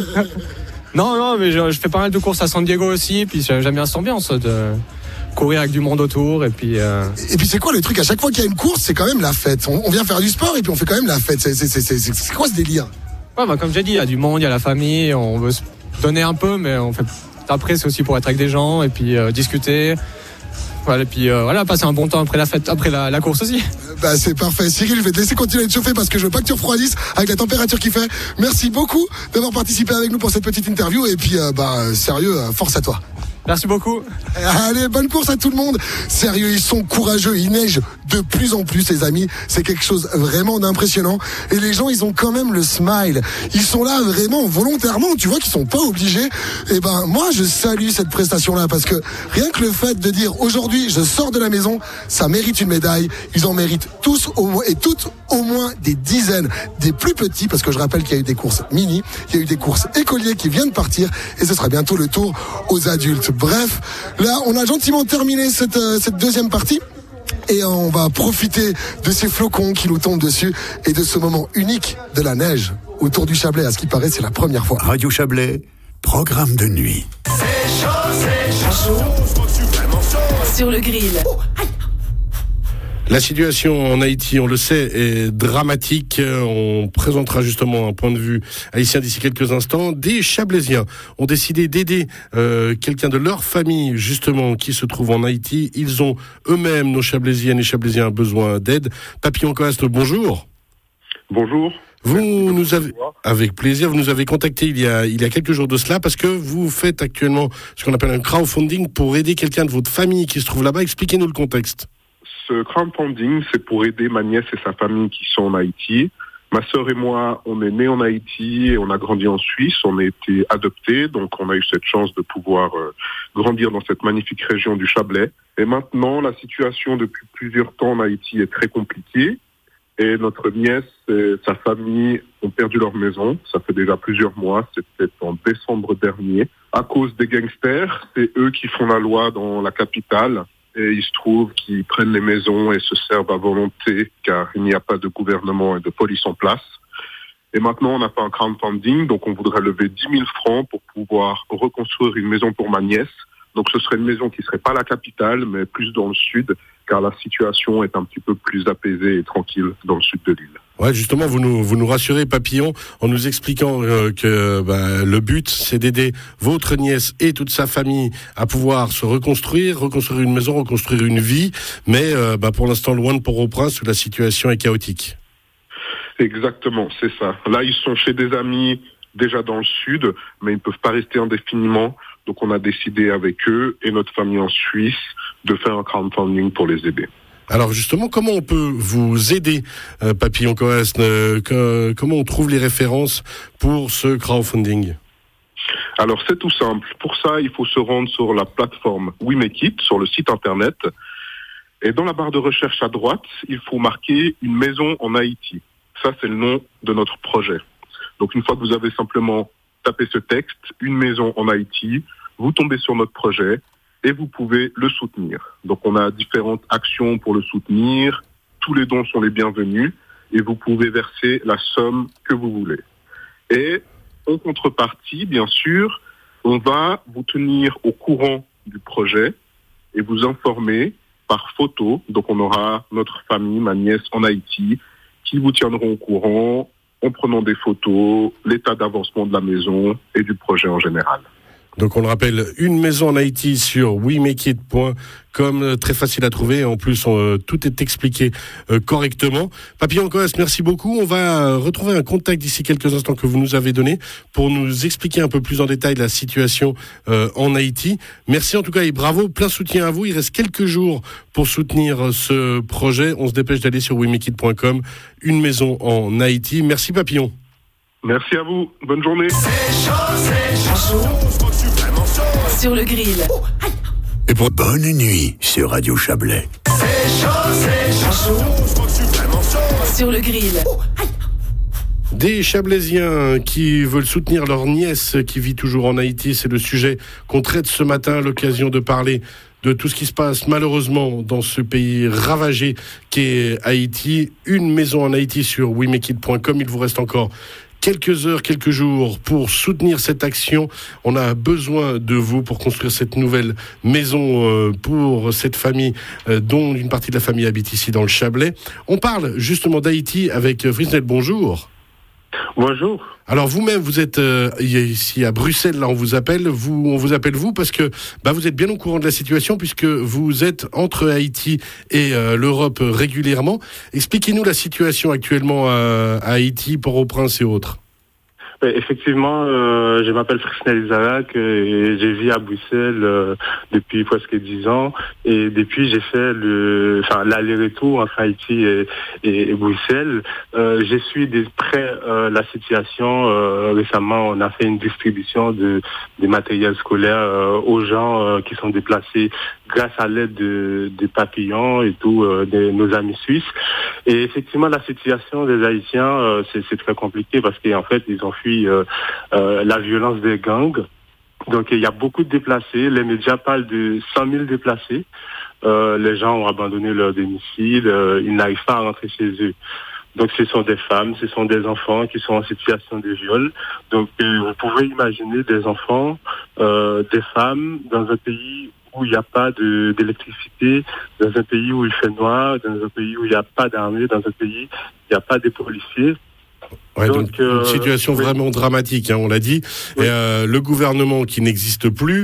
non, non, mais je, je fais pas mal de courses à San Diego aussi, puis j'aime bien cette ambiance de courir avec du monde autour, et puis. Euh... Et puis c'est quoi le truc? À chaque fois qu'il y a une course, c'est quand même la fête. On, on vient faire du sport et puis on fait quand même la fête. C'est, c'est, c'est, c'est, c'est quoi ce délire? Ouais, bah comme j'ai dit, il y a du monde, il y a la famille, on veut se donner un peu, mais on fait. Après, c'est aussi pour être avec des gens et puis euh, discuter. Voilà, et puis euh, voilà, passer un bon temps après la fête, après la, la course aussi. Bah c'est parfait. Cyril, je vais te laisser continuer à te chauffer parce que je veux pas que tu refroidisses avec la température qu'il fait. Merci beaucoup d'avoir participé avec nous pour cette petite interview et puis euh, bah sérieux, force à toi. Merci beaucoup. Allez, bonne course à tout le monde. Sérieux, ils sont courageux. Il neige de plus en plus, les amis. C'est quelque chose vraiment d'impressionnant. Et les gens, ils ont quand même le smile. Ils sont là vraiment volontairement. Tu vois qu'ils sont pas obligés. Et ben, moi, je salue cette prestation-là parce que rien que le fait de dire aujourd'hui, je sors de la maison, ça mérite une médaille. Ils en méritent tous au moins, et toutes au moins des dizaines, des plus petits, parce que je rappelle qu'il y a eu des courses mini, il y a eu des courses écoliers qui viennent de partir et ce sera bientôt le tour aux adultes. Bref, là, on a gentiment terminé cette, euh, cette deuxième partie et on va profiter de ces flocons qui nous tombent dessus et de ce moment unique de la neige autour du Chablais. À ce qui paraît, c'est la première fois. Radio Chablais, programme de nuit. C'est chaud, c'est chaud. Sur le grill. Oh, aïe. La situation en Haïti, on le sait, est dramatique. On présentera justement un point de vue haïtien d'ici quelques instants. Des Chablaisiens ont décidé d'aider euh, quelqu'un de leur famille, justement, qui se trouve en Haïti. Ils ont eux-mêmes, nos Chablaisiennes et Chablaisiens, besoin d'aide. Papillon Coast, bonjour. Bonjour. Vous nous avez, avec plaisir, vous nous avez contacté il y a, il y a quelques jours de cela parce que vous faites actuellement ce qu'on appelle un crowdfunding pour aider quelqu'un de votre famille qui se trouve là-bas. Expliquez-nous le contexte. Ce crowdfunding, c'est pour aider ma nièce et sa famille qui sont en Haïti. Ma sœur et moi, on est nés en Haïti et on a grandi en Suisse. On a été adoptés, donc on a eu cette chance de pouvoir euh, grandir dans cette magnifique région du Chablais. Et maintenant, la situation depuis plusieurs temps en Haïti est très compliquée. Et notre nièce et sa famille ont perdu leur maison. Ça fait déjà plusieurs mois. C'était en décembre dernier. À cause des gangsters, c'est eux qui font la loi dans la capitale. et il se trouve qu'ils prennent les maisons et se servent à volonté car il n'y a pas de gouvernement et de police en place. Et maintenant, on a fait un crowdfunding, donc on voudrait lever dix mille francs pour pouvoir reconstruire une maison pour ma nièce. Donc ce serait une maison qui serait pas la capitale, mais plus dans le sud, car la situation est un petit peu plus apaisée et tranquille dans le sud de l'île. Ouais, justement, vous nous, vous nous rassurez, Papillon, en nous expliquant euh, que bah, le but, c'est d'aider votre nièce et toute sa famille à pouvoir se reconstruire, reconstruire une maison, reconstruire une vie, mais euh, bah, pour l'instant, loin de Port-au-Prince, où la situation est chaotique. Exactement, c'est ça. Là, ils sont chez des amis déjà dans le sud, mais ils ne peuvent pas rester indéfiniment. Donc, on a décidé avec eux et notre famille en Suisse de faire un crowdfunding pour les aider. Alors justement, comment on peut vous aider, euh, Papillon Coast, euh, que, comment on trouve les références pour ce crowdfunding? Alors c'est tout simple. Pour ça, il faut se rendre sur la plateforme We Make It, sur le site internet. Et dans la barre de recherche à droite, il faut marquer une maison en Haïti. Ça, c'est le nom de notre projet. Donc une fois que vous avez simplement tapé ce texte, une maison en Haïti, vous tombez sur notre projet et vous pouvez le soutenir. Donc on a différentes actions pour le soutenir, tous les dons sont les bienvenus et vous pouvez verser la somme que vous voulez. Et en contrepartie, bien sûr, on va vous tenir au courant du projet et vous informer par photo. Donc on aura notre famille, ma nièce en Haïti, qui vous tiendront au courant en prenant des photos, l'état d'avancement de la maison et du projet en général. Donc on le rappelle, une maison en Haïti sur we make it point com, très facile à trouver. En plus, on, euh, tout est expliqué euh, correctement. Papillon Coas, merci beaucoup. On va euh, retrouver un contact d'ici quelques instants que vous nous avez donné pour nous expliquer un peu plus en détail la situation euh, en Haïti. Merci en tout cas et bravo, plein soutien à vous. Il reste quelques jours pour soutenir ce projet. On se dépêche d'aller sur we make it point com, une maison en Haïti. Merci Papillon. Merci à vous. Bonne journée. C'est chaud, c'est chaud. Sur le grill. Et pour bonne nuit sur Radio Chablais. C'est chaud, c'est chaud. Sur le grill. Des Chablaisiens qui veulent soutenir leur nièce qui vit toujours en Haïti, c'est le sujet qu'on traite ce matin, l'occasion de parler de tout ce qui se passe malheureusement dans ce pays ravagé qu'est Haïti. Une maison en Haïti sur we make it point com. Il vous reste encore quelques heures, quelques jours pour soutenir cette action. On a besoin de vous pour construire cette nouvelle maison pour cette famille dont une partie de la famille habite ici dans le Chablais. On parle justement d'Haïti avec Frisnel. Bonjour. Bonjour. Alors vous-même, vous êtes euh, ici à Bruxelles, là on vous appelle, vous, on vous appelle vous parce que bah, vous êtes bien au courant de la situation puisque vous êtes entre Haïti et euh, l'Europe régulièrement. Expliquez-nous la situation actuellement à, à Haïti, Port-au-Prince et autres. Effectivement, euh, je m'appelle Frisnel Isaac et j'ai vécu à Bruxelles euh, depuis presque dix ans et depuis j'ai fait le, enfin l'aller-retour entre Haïti et, et, et Bruxelles. Euh, je suis de près euh, la situation. Euh, récemment, on a fait une distribution de des matériels scolaires euh, aux gens euh, qui sont déplacés grâce à l'aide de, des papillons et tout, euh, de nos amis suisses. Et effectivement, la situation des Haïtiens, euh, c'est, c'est très compliqué parce qu'en fait, ils ont fui euh, euh, la violence des gangs. Donc, il y a beaucoup de déplacés. Les médias parlent de cent mille déplacés. Euh, les gens ont abandonné leur domicile. Euh, ils n'arrivent pas à rentrer chez eux. Donc, ce sont des femmes, ce sont des enfants qui sont en situation de viol. Donc, euh, vous pouvez imaginer des enfants, euh, des femmes dans un pays où il n'y a pas de, d'électricité, dans un pays où il fait noir, dans un pays où il n'y a pas d'armée, dans un pays où il n'y a pas de policiers. Ouais, donc, donc euh, une situation oui. vraiment dramatique, hein, on l'a dit. Oui. Et, euh, le gouvernement qui n'existe plus,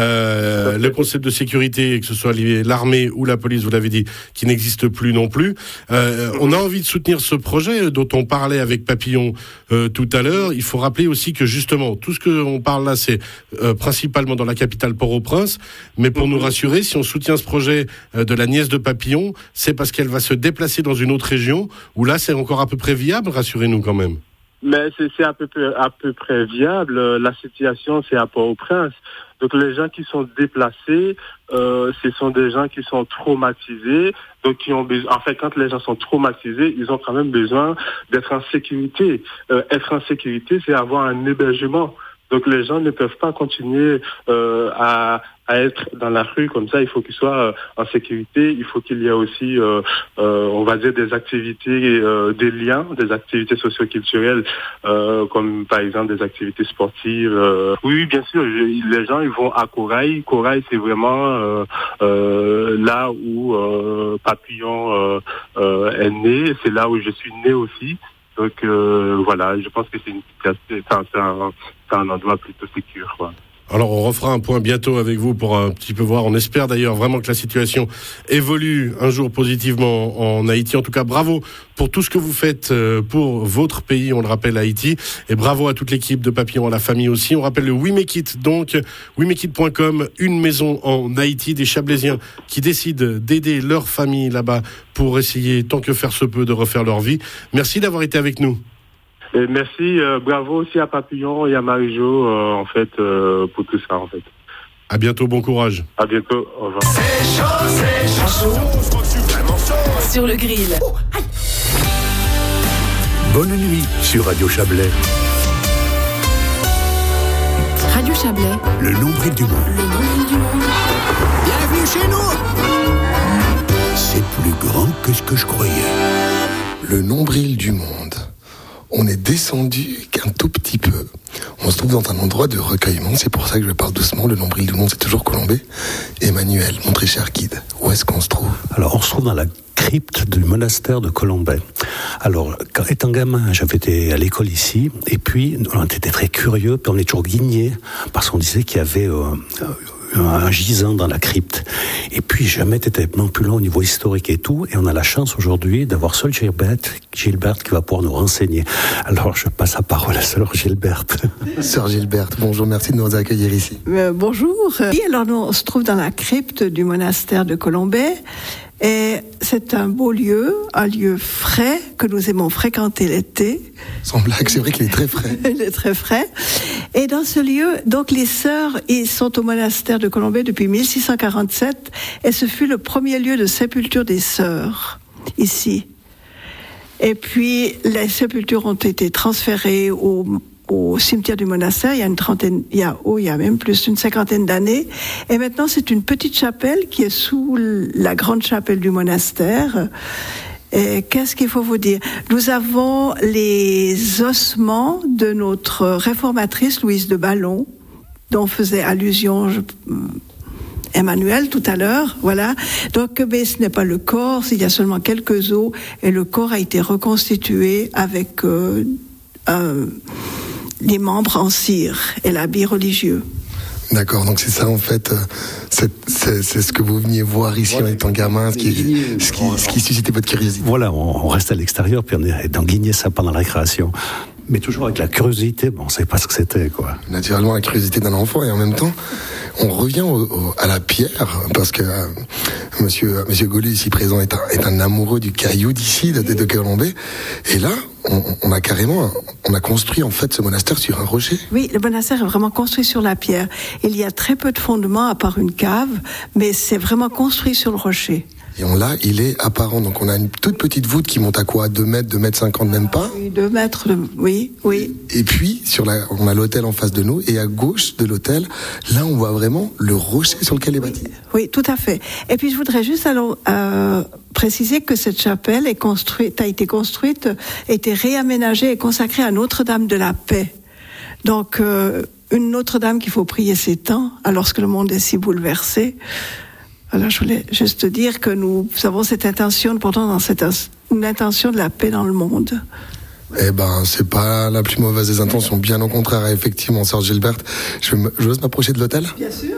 euh, le concept de sécurité, que ce soit l'armée ou la police, vous l'avez dit, qui n'existe plus non plus. Euh, on a envie de soutenir ce projet dont on parlait avec Papillon euh, tout à l'heure. Il faut rappeler aussi que justement, tout ce qu'on parle là, c'est euh, principalement dans la capitale Port-au-Prince. Mais pour mmh. nous rassurer, si on soutient ce projet euh, de la nièce de Papillon, c'est parce qu'elle va se déplacer dans une autre région où là, c'est encore à peu près viable. Rassurez-nous quand même. Mais c'est, c'est à peu près, à peu près viable. La situation, c'est à Port-au-Prince. Donc les gens qui sont déplacés, euh, ce sont des gens qui sont traumatisés. Donc qui ont besoin. En fait, quand les gens sont traumatisés, ils ont quand même besoin d'être en sécurité. Euh, être en sécurité, c'est avoir un hébergement. Donc les gens ne peuvent pas continuer euh, à, à être dans la rue comme ça. Il faut qu'ils soient euh, en sécurité. Il faut qu'il y ait aussi, euh, euh, on va dire, des activités, euh, des liens, des activités socio-culturelles, euh, comme par exemple des activités sportives. Euh. Oui, oui, bien sûr. Je, les gens ils vont à Corail. Corail, c'est vraiment euh, euh, là où euh, Papillon euh, euh, est né. C'est là où je suis né aussi. Donc euh, voilà, je pense que c'est une c'est un, c'est un, c'est un endroit plutôt sécure, quoi. Alors on refera un point bientôt avec vous pour un petit peu voir. On espère d'ailleurs vraiment que la situation évolue un jour positivement en Haïti. En tout cas, bravo pour tout ce que vous faites pour votre pays, on le rappelle, Haïti. Et bravo à toute l'équipe de Papillon, à la famille aussi. On rappelle le We Make It, donc we make it point com, une maison en Haïti, des Chablaisiens qui décident d'aider leur famille là-bas pour essayer, tant que faire se peut, de refaire leur vie. Merci d'avoir été avec nous. Et merci, euh, bravo aussi à Papillon et à Marie-Jo, euh, en fait, euh, pour tout ça, en fait. À bientôt, bon courage. À bientôt, au revoir. C'est chaud, c'est chaud, je crois que je suis vraiment chaud. Sur le grill. Oh, Bonne nuit sur Radio Chablais. Radio Chablais. Le nombril du monde. Le nombril du monde. Bienvenue chez nous. C'est plus grand que ce que je croyais. Le nombril du monde. On est descendu qu'un tout petit peu. On se trouve dans un endroit de recueillement, c'est pour ça que je parle doucement. Le nombril du monde, c'est toujours Colombais. Emmanuel, mon très cher guide, où est-ce qu'on se trouve ? Alors, on se trouve dans la crypte du monastère de Colombais. Alors, quand étant gamin, j'avais été à l'école ici, et puis on était très curieux, puis on est toujours guigné, parce qu'on disait qu'il y avait euh, un gisant dans la crypte. Et puis, jamais été non plus loin au niveau historique et tout, et on a la chance aujourd'hui d'avoir seul Gilberte, Gilberte qui va pouvoir nous renseigner. Alors, je passe la parole à sœur Gilberte. Sœur Gilberte, bonjour, merci de nous accueillir ici. Euh, bonjour. Oui, alors nous, on se trouve dans la crypte du monastère de Colombais. Et c'est un beau lieu, un lieu frais, que nous aimons fréquenter l'été. Sans blague, c'est vrai qu'il est très frais. Il est très frais. Et dans ce lieu, donc les sœurs, ils sont au monastère de Colombais depuis mille six cent quarante-sept, et ce fut le premier lieu de sépulture des sœurs, ici. Et puis, les sépultures ont été transférées au au cimetière du monastère, il y a une trentaine, il y a, oh, il y a même plus d'une cinquantaine d'années. Et maintenant, c'est une petite chapelle qui est sous la grande chapelle du monastère. Et qu'est-ce qu'il faut vous dire ? Nous avons les ossements de notre réformatrice Louise de Ballon, dont faisait allusion je, Emmanuel tout à l'heure, voilà. Donc, mais ce n'est pas le corps, il y a seulement quelques os, et le corps a été reconstitué avec euh, un les membres en cire et l'habit religieux. D'accord, donc c'est ça en fait, c'est, c'est, c'est ce que vous veniez voir ici en étant gamin, ce qui, ce qui, ce qui suscitait votre curiosité. Voilà, on, on reste à l'extérieur, puis on est dans Guigné ça pendant la récréation. Mais toujours avec la curiosité, bon, on ne savait pas ce que c'était, quoi. Naturellement, la curiosité d'un enfant, et en même temps, on revient au, au, à la pierre, parce que euh, monsieur, monsieur Gaulle, ici présent, est un, est un amoureux du caillou d'ici, de, de Colombais. Et là, on, on a carrément, on a construit en fait ce monastère sur un rocher. Oui, le monastère est vraiment construit sur la pierre. Il y a très peu de fondements, à part une cave, mais c'est vraiment construit sur le rocher. Et on l'a, il est apparent. Donc on a une toute petite voûte qui monte à quoi ? deux mètres, deux mètres cinquante, même pas ? Oui, deux mètres, oui, oui. Et puis, sur la, on a l'hôtel en face de nous, et à gauche de l'hôtel, là on voit vraiment le rocher sur lequel est bâti. Oui, tout à fait. Et puis je voudrais juste alors euh, préciser que cette chapelle est construite, a été construite, a été réaménagée et consacrée à Notre-Dame de la Paix. Donc, euh, une Notre-Dame qu'il faut prier ces temps, alors que le monde est si bouleversé. Alors, je voulais juste dire que nous avons cette intention, pourtant, dans cette, une intention de la paix dans le monde. Eh ben, c'est pas la plus mauvaise des intentions, bien au contraire, effectivement, sœur Gilberte. Je j'ose m'approcher de l'hôtel ? Bien sûr.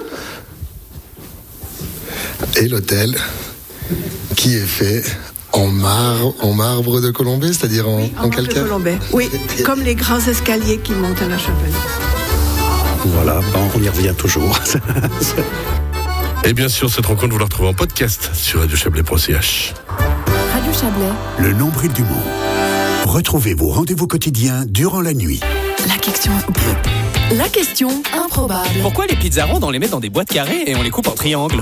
Et l'hôtel, qui est fait en marbre, en marbre de Colombais, c'est-à-dire en, oui, en, en calcaire. De Colombais. Oui, comme les grands escaliers qui montent à la chapelle. Voilà, bon, on y revient toujours. Et bien sûr, cette rencontre, vous la retrouvez en podcast sur radio chablais point c h. Radio Chablais. Le nombril du monde. Retrouvez vos rendez-vous quotidiens durant la nuit. La question... La question improbable. Pourquoi les pizzas rondes, on les met dans des boîtes carrées et on les coupe en triangles ?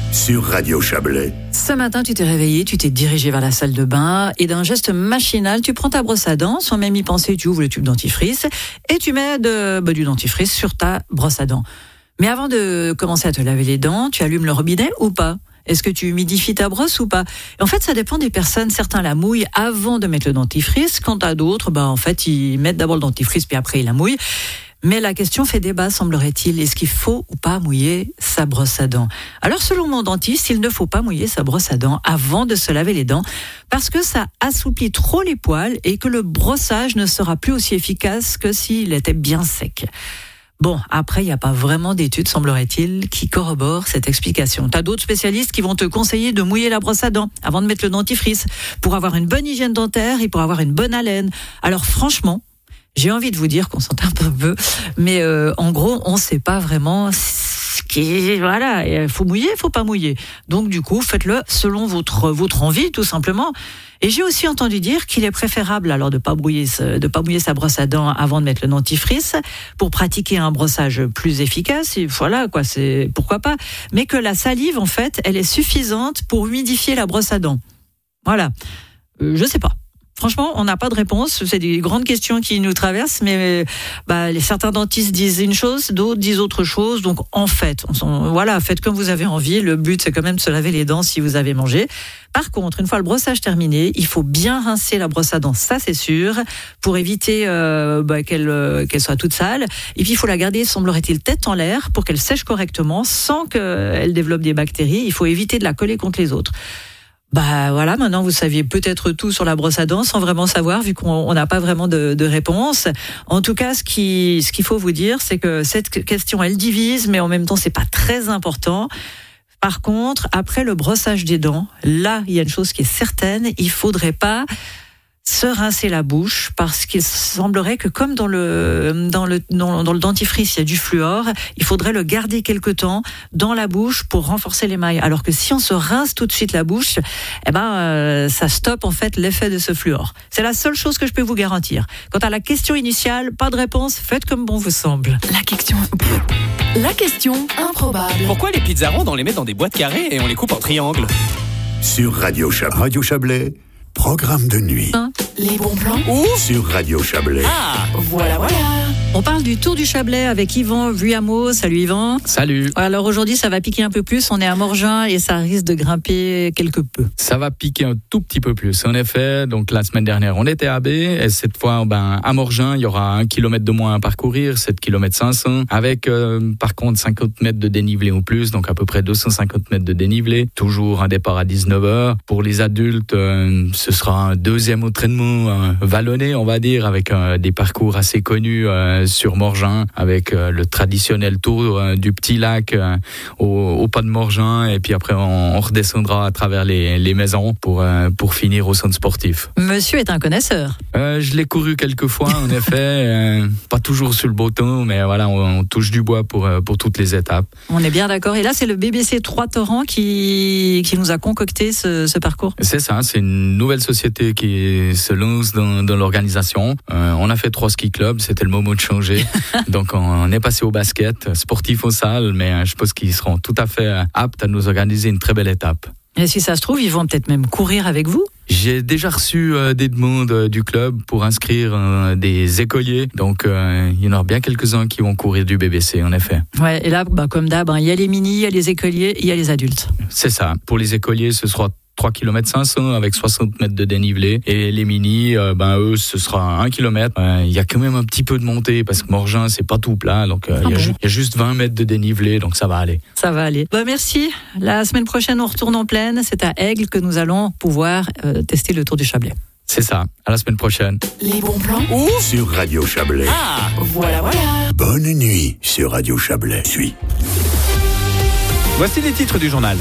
sur Radio Chablais. Ce matin, tu t'es réveillé, tu t'es dirigé vers la salle de bain et d'un geste machinal, tu prends ta brosse à dents, sans même y penser, tu ouvres le tube dentifrice et tu mets de, bah, du dentifrice sur ta brosse à dents. Mais avant de commencer à te laver les dents, tu allumes le robinet ou pas ? Est-ce que tu humidifies ta brosse ou pas ? Et en fait, ça dépend des personnes. Certains la mouillent avant de mettre le dentifrice. Quant à d'autres, bah, en fait, ils mettent d'abord le dentifrice puis après ils la mouillent. Mais la question fait débat, semblerait-il. Est-ce qu'il faut ou pas mouiller sa brosse à dents ? Alors, selon mon dentiste, il ne faut pas mouiller sa brosse à dents avant de se laver les dents parce que ça assouplit trop les poils et que le brossage ne sera plus aussi efficace que s'il était bien sec. Bon, après, il n'y a pas vraiment d'études, semblerait-il, qui corroborent cette explication. T'as d'autres spécialistes qui vont te conseiller de mouiller la brosse à dents avant de mettre le dentifrice pour avoir une bonne hygiène dentaire et pour avoir une bonne haleine. Alors franchement, j'ai envie de vous dire qu'on s'entend un peu, mais euh, en gros, on ne sait pas vraiment ce qui est... Voilà, il faut mouiller, il faut pas mouiller. Donc du coup, faites-le selon votre, votre envie, tout simplement. Et j'ai aussi entendu dire qu'il est préférable alors de pas brouiller, de pas mouiller sa brosse à dents avant de mettre le dentifrice pour pratiquer un brossage plus efficace. Et voilà quoi, c'est pourquoi pas. Mais que la salive en fait, elle est suffisante pour humidifier la brosse à dents. Voilà, euh, je sais pas. Franchement, on n'a pas de réponse. C'est des grandes questions qui nous traversent, mais bah, les certains dentistes disent une chose, d'autres disent autre chose. Donc, en fait, on s'en, voilà, faites comme vous avez envie. Le but, c'est quand même de se laver les dents si vous avez mangé. Par contre, une fois le brossage terminé, il faut bien rincer la brosse à dents, ça c'est sûr, pour éviter euh, bah, qu'elle, euh, qu'elle soit toute sale. Et puis, il faut la garder, semblerait-il, tête en l'air pour qu'elle sèche correctement sans qu'elle développe des bactéries. Il faut éviter de la coller contre les autres. Bah voilà, maintenant vous saviez peut-être tout sur la brosse à dents sans vraiment savoir vu qu'on n'a pas vraiment de, de réponse. En tout cas, ce qui, ce qu'il faut vous dire, c'est que cette question, elle divise, mais en même temps, c'est pas très important. Par contre, après le brossage des dents, là, il y a une chose qui est certaine, il faudrait pas se rincer la bouche parce qu'il semblerait que comme dans le dans le dans, dans le dentifrice il y a du fluor, il faudrait le garder quelque temps dans la bouche pour renforcer l'émail. Alors que si on se rince tout de suite la bouche, eh ben euh, ça stoppe en fait l'effet de ce fluor. C'est la seule chose que je peux vous garantir. Quant à la question initiale, pas de réponse, faites comme bon vous semble. La question La question improbable. Pourquoi les pizzas rondes on les met dans des boîtes carrées et on les coupe en triangle ? Sur Radio Chablais. Radio Chablais, programme de nuit. Les bons plans. Où ? Sur Radio Chablais. Ah, voilà, voilà. On parle du Tour du Chablais avec Yvan Vuillamo. Salut Yvan. Salut. Alors aujourd'hui, ça va piquer un peu plus. On est à Morgin et ça risque de grimper quelque peu. Ça va piquer un tout petit peu plus. En effet, donc la semaine dernière, on était à B et cette fois, ben, à Morgin, il y aura un kilomètre de moins à parcourir, sept kilomètres cinq cents, avec euh, par contre cinquante mètres de dénivelé en plus, donc à peu près deux cent cinquante mètres de dénivelé. Toujours un départ à dix-neuf heures. Pour les adultes, euh, ce sera un deuxième entraînement euh, vallonné, on va dire, avec euh, des parcours assez connus euh, sur Morgin, avec euh, le traditionnel tour euh, du petit lac euh, au, au pas de Morgin, et puis après on, on redescendra à travers les, les maisons pour, euh, pour finir au centre sportif. Monsieur est un connaisseur. Euh, je l'ai couru quelques fois, en effet, euh, pas toujours sur le beau temps, mais voilà, on, on touche du bois pour, euh, pour toutes les étapes. On est bien d'accord. Et là, c'est le B B C Trois Torrents qui, qui nous a concocté ce, ce parcours. C'est ça, c'est une nouvelle société qui se lance dans, dans l'organisation. Euh, on a fait trois ski clubs, c'était le moment de changer. Donc on est passé au basket, sportif aux salles, mais je pense qu'ils seront tout à fait aptes à nous organiser une très belle étape. Et si ça se trouve, ils vont peut-être même courir avec vous ? J'ai déjà reçu euh, des demandes euh, du club pour inscrire euh, des écoliers. Donc, euh, il y en aura bien quelques-uns qui vont courir du B B C, en effet. Ouais, et là, bah, comme d'hab, hein, il y a les mini, il y a les écoliers, il y a les adultes. C'est ça. Pour les écoliers, ce sera trois kilomètres cinq cents avec soixante mètres de dénivelé. Et les mini, euh, ben, eux, ce sera un kilomètre. Il euh, y a quand même un petit peu de montée parce que Morgin, c'est pas tout plat. Donc, il euh, ah y, bon. ju- y a juste vingt mètres de dénivelé. Donc, ça va aller. Ça va aller. Bah, merci. La semaine prochaine, on retourne en plaine. C'est à Aigle que nous allons pouvoir euh, tester le Tour du Chablais. C'est ça. À la semaine prochaine. Les bons plans. Où ? Sur Radio Chablais. Ah, voilà, voilà. Bonne nuit sur Radio Chablais. Suis. Voici les titres du journal.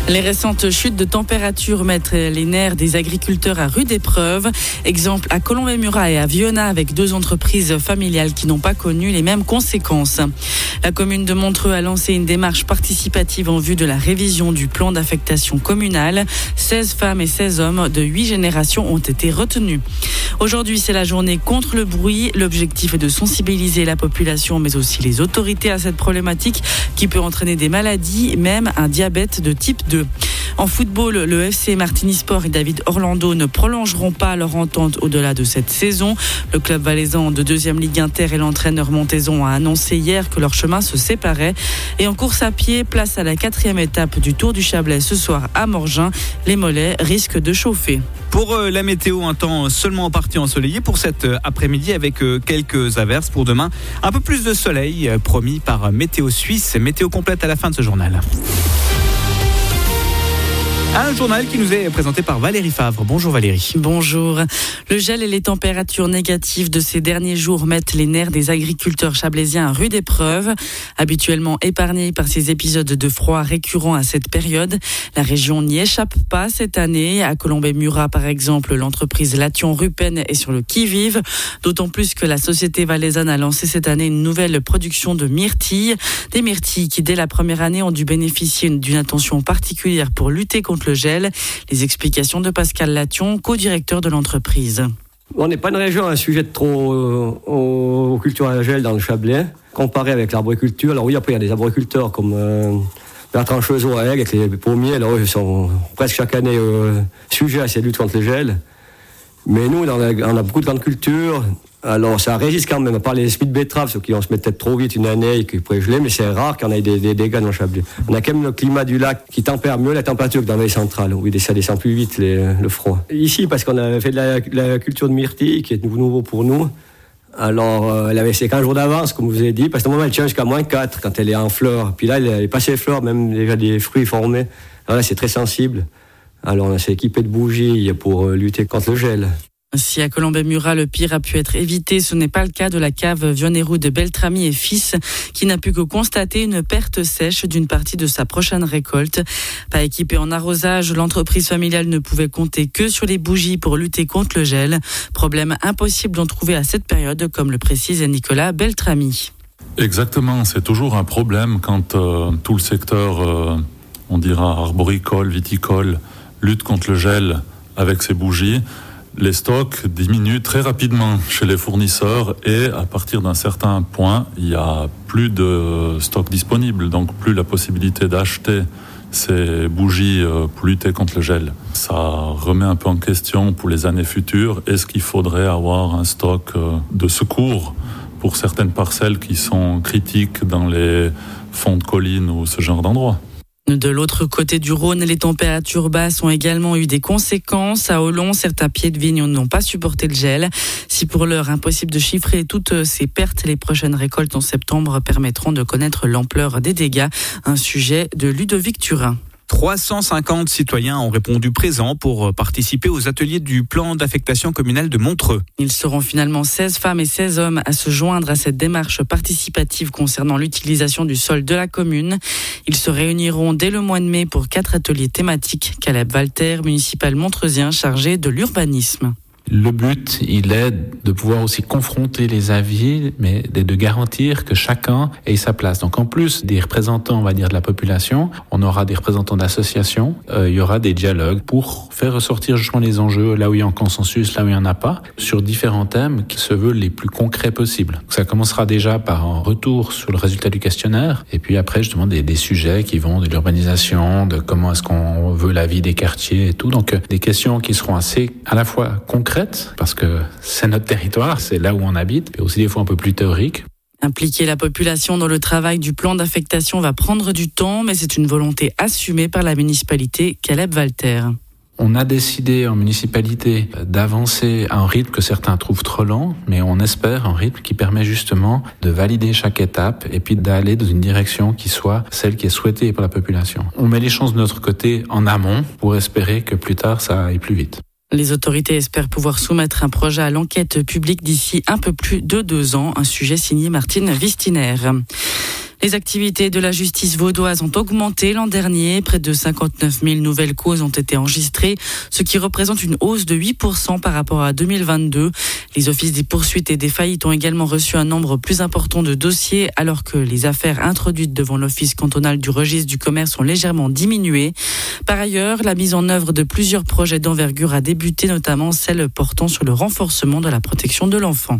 Les récentes chutes de température mettent les nerfs des agriculteurs à rude épreuve. Exemple à Colombey-Murat et à Viona, avec deux entreprises familiales qui n'ont pas connu les mêmes conséquences. La commune de Montreux a lancé une démarche participative en vue de la révision du plan d'affectation communale. seize femmes et seize hommes de huit générations ont été retenus. Aujourd'hui, c'est la journée contre le bruit. L'objectif est de sensibiliser la population, mais aussi les autorités à cette problématique qui peut entraîner des maladies, même un diabète de type deux. En football, le F C Martigny-Sport et David Orlando ne prolongeront pas leur entente au-delà de cette saison. Le club valaisan de deuxième Ligue Inter et l'entraîneur Montezon a annoncé hier que leur chemin se séparait. Et en course à pied, place à la quatrième étape du Tour du Chablais ce soir à Morgin. Les mollets risquent de chauffer. Pour euh, la météo, un temps seulement en partie ensoleillé pour cet euh, après-midi avec euh, quelques averses. Pour demain, un peu plus de soleil euh, promis par Météo Suisse. Météo complète à la fin de ce journal. Un journal qui nous est présenté par Valérie Favre. Bonjour Valérie. Bonjour. Le gel et les températures négatives de ces derniers jours mettent les nerfs des agriculteurs chablaisiens à rude épreuve. Habituellement épargnés par ces épisodes de froid récurrents à cette période, la région n'y échappe pas cette année. À Colombey-Murat, par exemple, l'entreprise Lation-Rupen est sur le qui-vive. D'autant plus que la société valaisanne a lancé cette année une nouvelle production de myrtilles. Des myrtilles qui, dès la première année, ont dû bénéficier d'une attention particulière pour lutter contre le gel. Les explications de Pascal Lation, co-directeur de l'entreprise. On n'est pas une région à un sujet de trop euh, aux cultures à gel dans le Chablais, comparé avec l'arboriculture. Alors oui, après il y a des arboriculteurs comme euh, Bertrand Chezot à Aigle avec les pommiers. Alors eux sont presque chaque année euh, sujets à ces luttes contre le gel. Mais nous, dans la, on a beaucoup de grandes cultures. Alors ça résiste quand même, à part les semis de betterave, ceux qui vont se mettre peut-être trop vite une année et qui pourraient geler, mais c'est rare qu'on ait des, des dégâts dans le Chablais. On a quand même le climat du lac qui tempère mieux la température que dans les centrales, où ça descend plus vite les, le froid. Ici, parce qu'on a fait de la, la culture de myrtille, qui est nouveau pour nous, alors euh, elle avait ses quinze jours d'avance, comme je vous ai dit, parce que normalement elle tient jusqu'à moins quatre quand elle est en fleurs. Puis là, elle est passée les fleurs, même déjà des fruits formés. Alors là, c'est très sensible. Alors on s'est équipé de bougies pour lutter contre le gel. Si à Colombey-Murat, le pire a pu être évité, ce n'est pas le cas de la cave Vionnerou de Beltrami et Fils, qui n'a pu que constater une perte sèche d'une partie de sa prochaine récolte. Pas équipée en arrosage, l'entreprise familiale ne pouvait compter que sur les bougies pour lutter contre le gel. Problème impossible d'en trouver à cette période, comme le précise Nicolas Beltrami. Exactement, c'est toujours un problème quand euh, tout le secteur, euh, on dira arboricole, viticole, lutte contre le gel avec ses bougies. Les stocks diminuent très rapidement chez les fournisseurs et à partir d'un certain point, il n'y a plus de stocks disponibles, donc plus la possibilité d'acheter ces bougies pour lutter contre le gel. Ça remet un peu en question pour les années futures. Est-ce qu'il faudrait avoir un stock de secours pour certaines parcelles qui sont critiques dans les fonds de collines ou ce genre d'endroits ? De l'autre côté du Rhône, les températures basses ont également eu des conséquences. À Olon, certains pieds de vigne n'ont pas supporté le gel. Si pour l'heure, impossible de chiffrer toutes ces pertes, les prochaines récoltes en septembre permettront de connaître l'ampleur des dégâts. Un sujet de Ludovic Turin. trois cent cinquante citoyens ont répondu présents pour participer aux ateliers du plan d'affectation communale de Montreux. Ils seront finalement seize femmes et seize hommes à se joindre à cette démarche participative concernant l'utilisation du sol de la commune. Ils se réuniront dès le mois de mai pour quatre ateliers thématiques. Caleb Walter, municipal montreusien chargé de l'urbanisme. Le but, il est de pouvoir aussi confronter les avis, mais de garantir que chacun ait sa place. Donc en plus des représentants, on va dire, de la population, on aura des représentants d'associations, euh, il y aura des dialogues pour faire ressortir justement les enjeux là où il y a un consensus, là où il n'y en a pas, sur différents thèmes qui se veulent les plus concrets possibles. Donc ça commencera déjà par un retour sur le résultat du questionnaire, et puis après justement des, des sujets qui vont de l'urbanisation, de comment est-ce qu'on veut la vie des quartiers et tout. Donc euh, des questions qui seront assez à la fois concrètes, parce que c'est notre territoire, c'est là où on habite, mais aussi des fois un peu plus théorique. Impliquer la population dans le travail du plan d'affectation va prendre du temps, mais c'est une volonté assumée par la municipalité. Caleb Walter. On a décidé en municipalité d'avancer à un rythme que certains trouvent trop lent, mais on espère un rythme qui permet justement de valider chaque étape et puis d'aller dans une direction qui soit celle qui est souhaitée par la population. On met les chances de notre côté en amont pour espérer que plus tard ça aille plus vite. Les autorités espèrent pouvoir soumettre un projet à l'enquête publique d'ici un peu plus de deux ans, un sujet signé Martine Vistiner. Les activités de la justice vaudoise ont augmenté l'an dernier. Près de cinquante-neuf mille nouvelles causes ont été enregistrées, ce qui représente une hausse de huit pour cent par rapport à deux mille vingt-deux. Les offices des poursuites et des faillites ont également reçu un nombre plus important de dossiers, alors que les affaires introduites devant l'office cantonal du registre du commerce ont légèrement diminué. Par ailleurs, la mise en œuvre de plusieurs projets d'envergure a débuté, notamment celle portant sur le renforcement de la protection de l'enfant.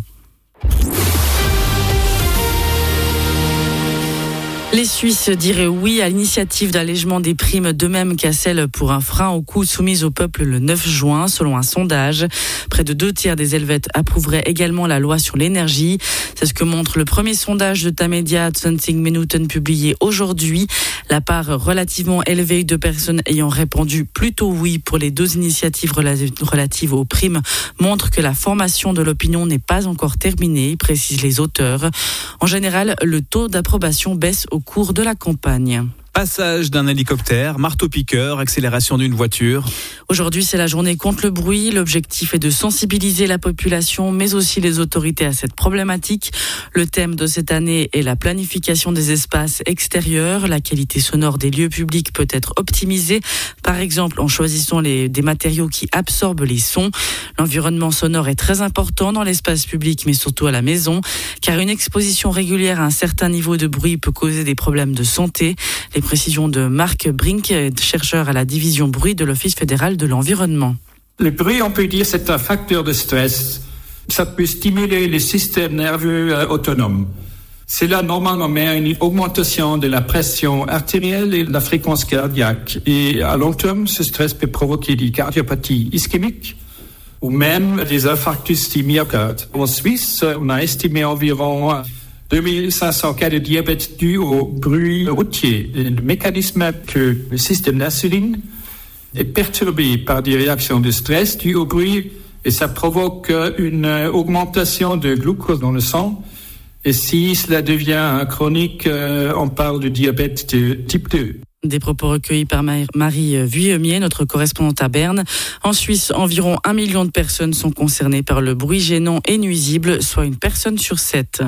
Les Suisses diraient oui à l'initiative d'allègement des primes, de même qu'à celle pour un frein aux coûts soumise au peuple le neuf juin, selon un sondage. Près de deux tiers des Helvètes approuveraient également la loi sur l'énergie. C'est ce que montre le premier sondage de Tamedia zwanzig Minuten publié aujourd'hui. La part relativement élevée de personnes ayant répondu plutôt oui pour les deux initiatives relatives aux primes montre que la formation de l'opinion n'est pas encore terminée, précisent les auteurs. En général, le taux d'approbation baisse au cours de la campagne. Passage d'un hélicoptère, marteau-piqueur, accélération d'une voiture. Aujourd'hui, c'est la journée contre le bruit. L'objectif est de sensibiliser la population, mais aussi les autorités à cette problématique. Le thème de cette année est la planification des espaces extérieurs. La qualité sonore des lieux publics peut être optimisée, par exemple en choisissant les, des matériaux qui absorbent les sons. L'environnement sonore est très important dans l'espace public, mais surtout à la maison, car une exposition régulière à un certain niveau de bruit peut causer des problèmes de santé. Les précisions de Marc Brink, chercheur à la division bruit de l'Office fédéral de l'environnement. Le bruit, on peut dire, c'est un facteur de stress. Ça peut stimuler le système nerveux euh, autonome. Cela normalement met à une augmentation de la pression artérielle et de la fréquence cardiaque. Et à long terme, ce stress peut provoquer des cardiopathies ischémiques ou même des infarctus du myocarde. En Suisse, on a estimé environ deux mille cinq cents cas de diabète dû au bruit routier. Le mécanisme est que le système d'insuline est perturbé par des réactions de stress dues au bruit et ça provoque une augmentation de glucose dans le sang. Et si cela devient chronique, on parle de diabète de type deux. Des propos recueillis par Marie Vuillemier, notre correspondante à Berne. En Suisse, environ un million de personnes sont concernées par le bruit gênant et nuisible, soit une personne sur sept.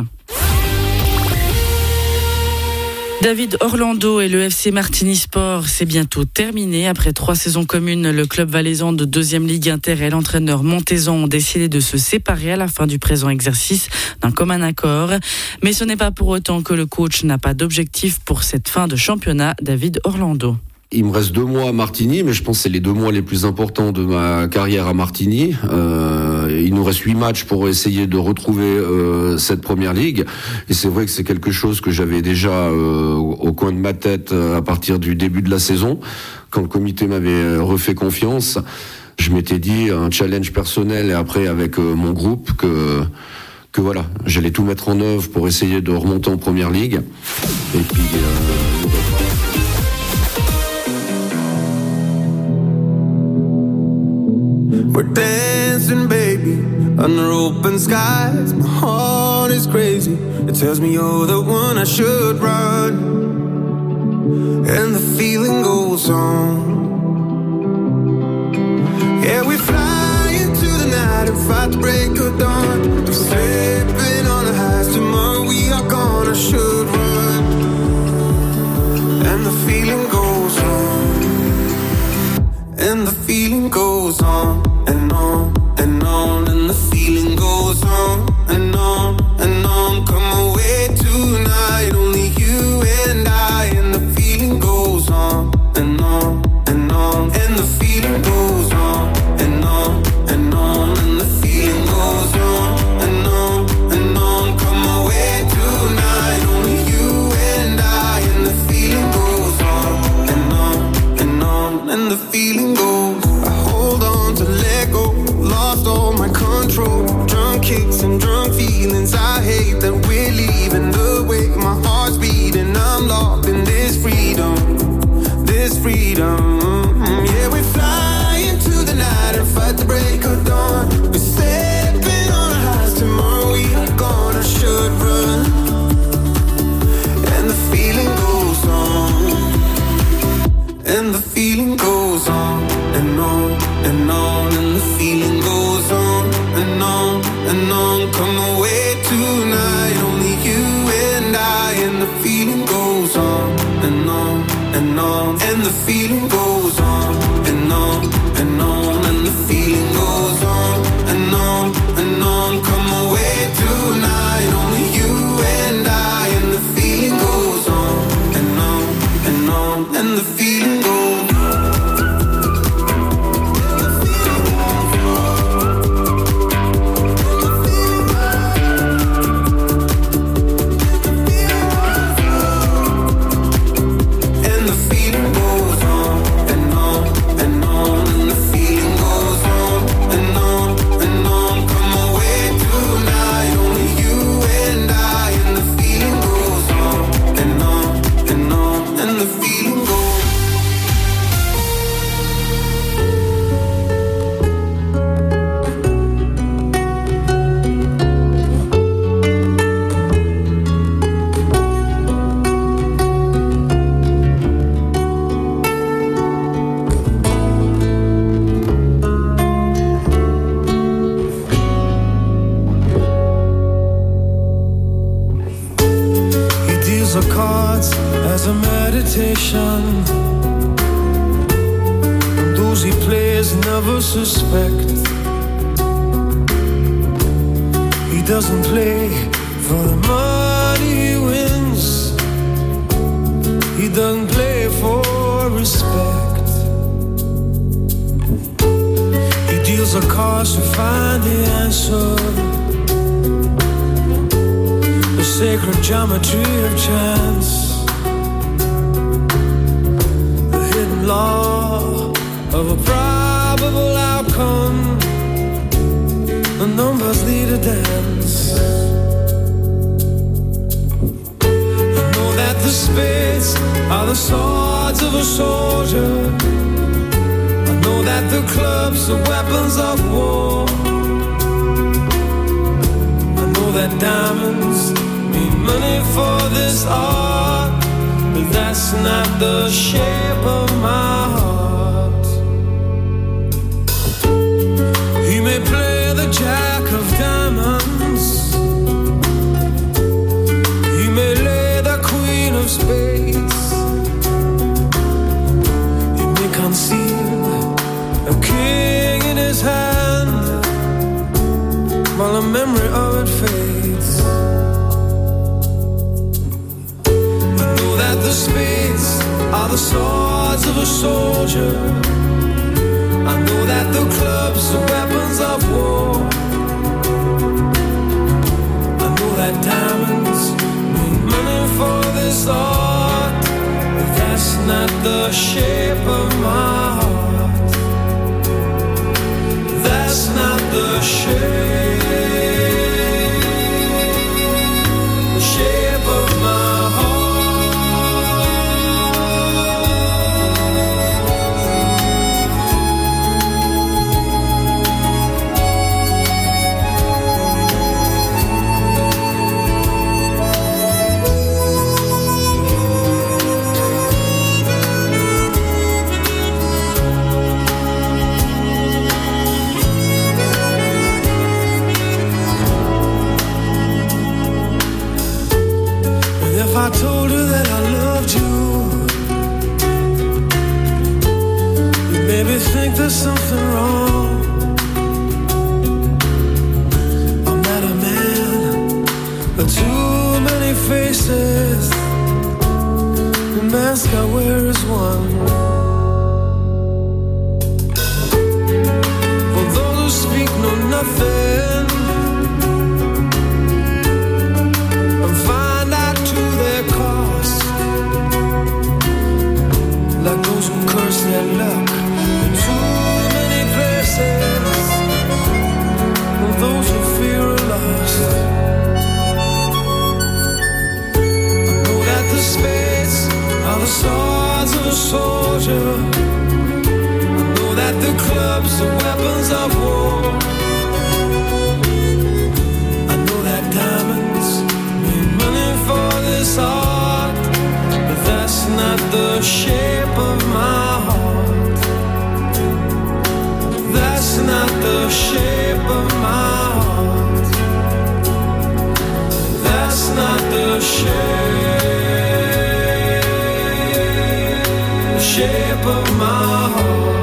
David Orlando et le F C Martigny Sport, c'est bientôt terminé. Après trois saisons communes, le club valaisan de deuxième Ligue Inter et l'entraîneur Montezan ont décidé de se séparer à la fin du présent exercice d'un commun accord. Mais ce n'est pas pour autant que le coach n'a pas d'objectif pour cette fin de championnat. David Orlando. Il me reste deux mois à Martigny, mais je pense que c'est les deux mois les plus importants de ma carrière à Martigny. Euh, il nous reste huit matchs pour essayer de retrouver euh, cette première ligue. Et c'est vrai que c'est quelque chose que j'avais déjà euh, au coin de ma tête à partir du début de la saison, quand le comité m'avait refait confiance. Je m'étais dit un challenge personnel et après avec euh, mon groupe que que voilà, j'allais tout mettre en œuvre pour essayer de remonter en première ligue. Et puis euh, we're dancing, baby, under open skies. My heart is crazy. It tells me you're the one I should run. And the feeling goes on. Yeah, we fly into the night and fight the break of dawn. We're slipping on the highs. Tomorrow we are gonna should run. And the feeling goes on. And the feeling goes on. And on, and on, and the feeling goes on, and on, and on. Come away tonight, only you and I. And the feeling goes on, and on, and on, and the feeling goes on, and on, and on, and the feeling goes on, and on, feeling goes on and on and on, and the feeling goes on and on and on, and the feeling goes on and on and on. Come away tonight, only you and I, and the feeling goes on and on and on, and the feeling goes on. And those he plays never suspect. He doesn't play for the money he wins. He doesn't play for respect. He deals the cards to find the answer, the sacred geometry of chance, law of a probable outcome. The numbers lead a dance. I know that the spades are the swords of a soldier. I know that the clubs are weapons of war. I know that diamonds mean money for this art, but that's not the shape of my heart. He may play the jack of diamonds, he may lay the queen of spades, he may conceal a king in his hand while the memory of it fades. The spades are the swords of a soldier. I know that the clubs are weapons of war. I know that diamonds mean money for this art, but that's not the shape of my heart. That's not the shape, the shape of my heart. I told her that I loved you, you made me think there's something wrong. I'm not a man, but too many faces. The mask I wear is one. For those who speak know nothing, and find out to their cost, like those who curse their luck in too many places, or those who fear are lost. I know that the spades are the swords of a soldier. I know that the clubs are weapons of war. I know that diamonds mean money for this art, but that's not the shape of my heart. That's not the shape of my heart. That's not the shape. shape of my heart.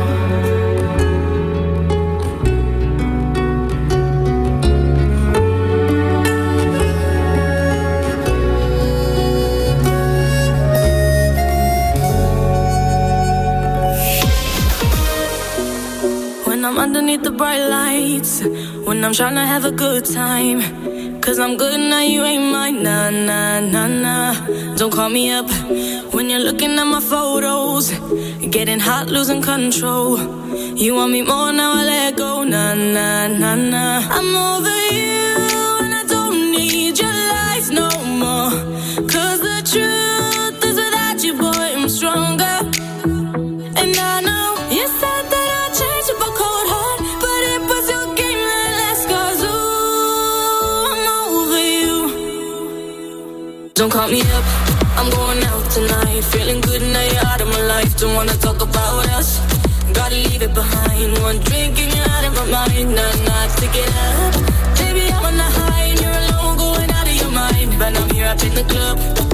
I'm underneath the bright lights, when I'm trying to have a good time, cause I'm good now, you ain't mine, nah, nah, nah, nah. Don't call me up when you're looking at my photos, getting hot, losing control. You want me more, now I let go, nah, nah, nah, nah. I'm over you and I don't need your lies no more, cause the truth is without you, boy, I'm stronger. And I know you said that I'd change up a cold heart, but it was your game that last, cause ooh, I'm over you. Don't call me up, I'm going out tonight, feeling good now you're out of my life. Don't wanna talk about us, gotta leave it behind. One drink and you're out of my mind, nah, nah, take it up. Baby, I'm on the high and you're alone, going out of your mind, but I'm here up in the club.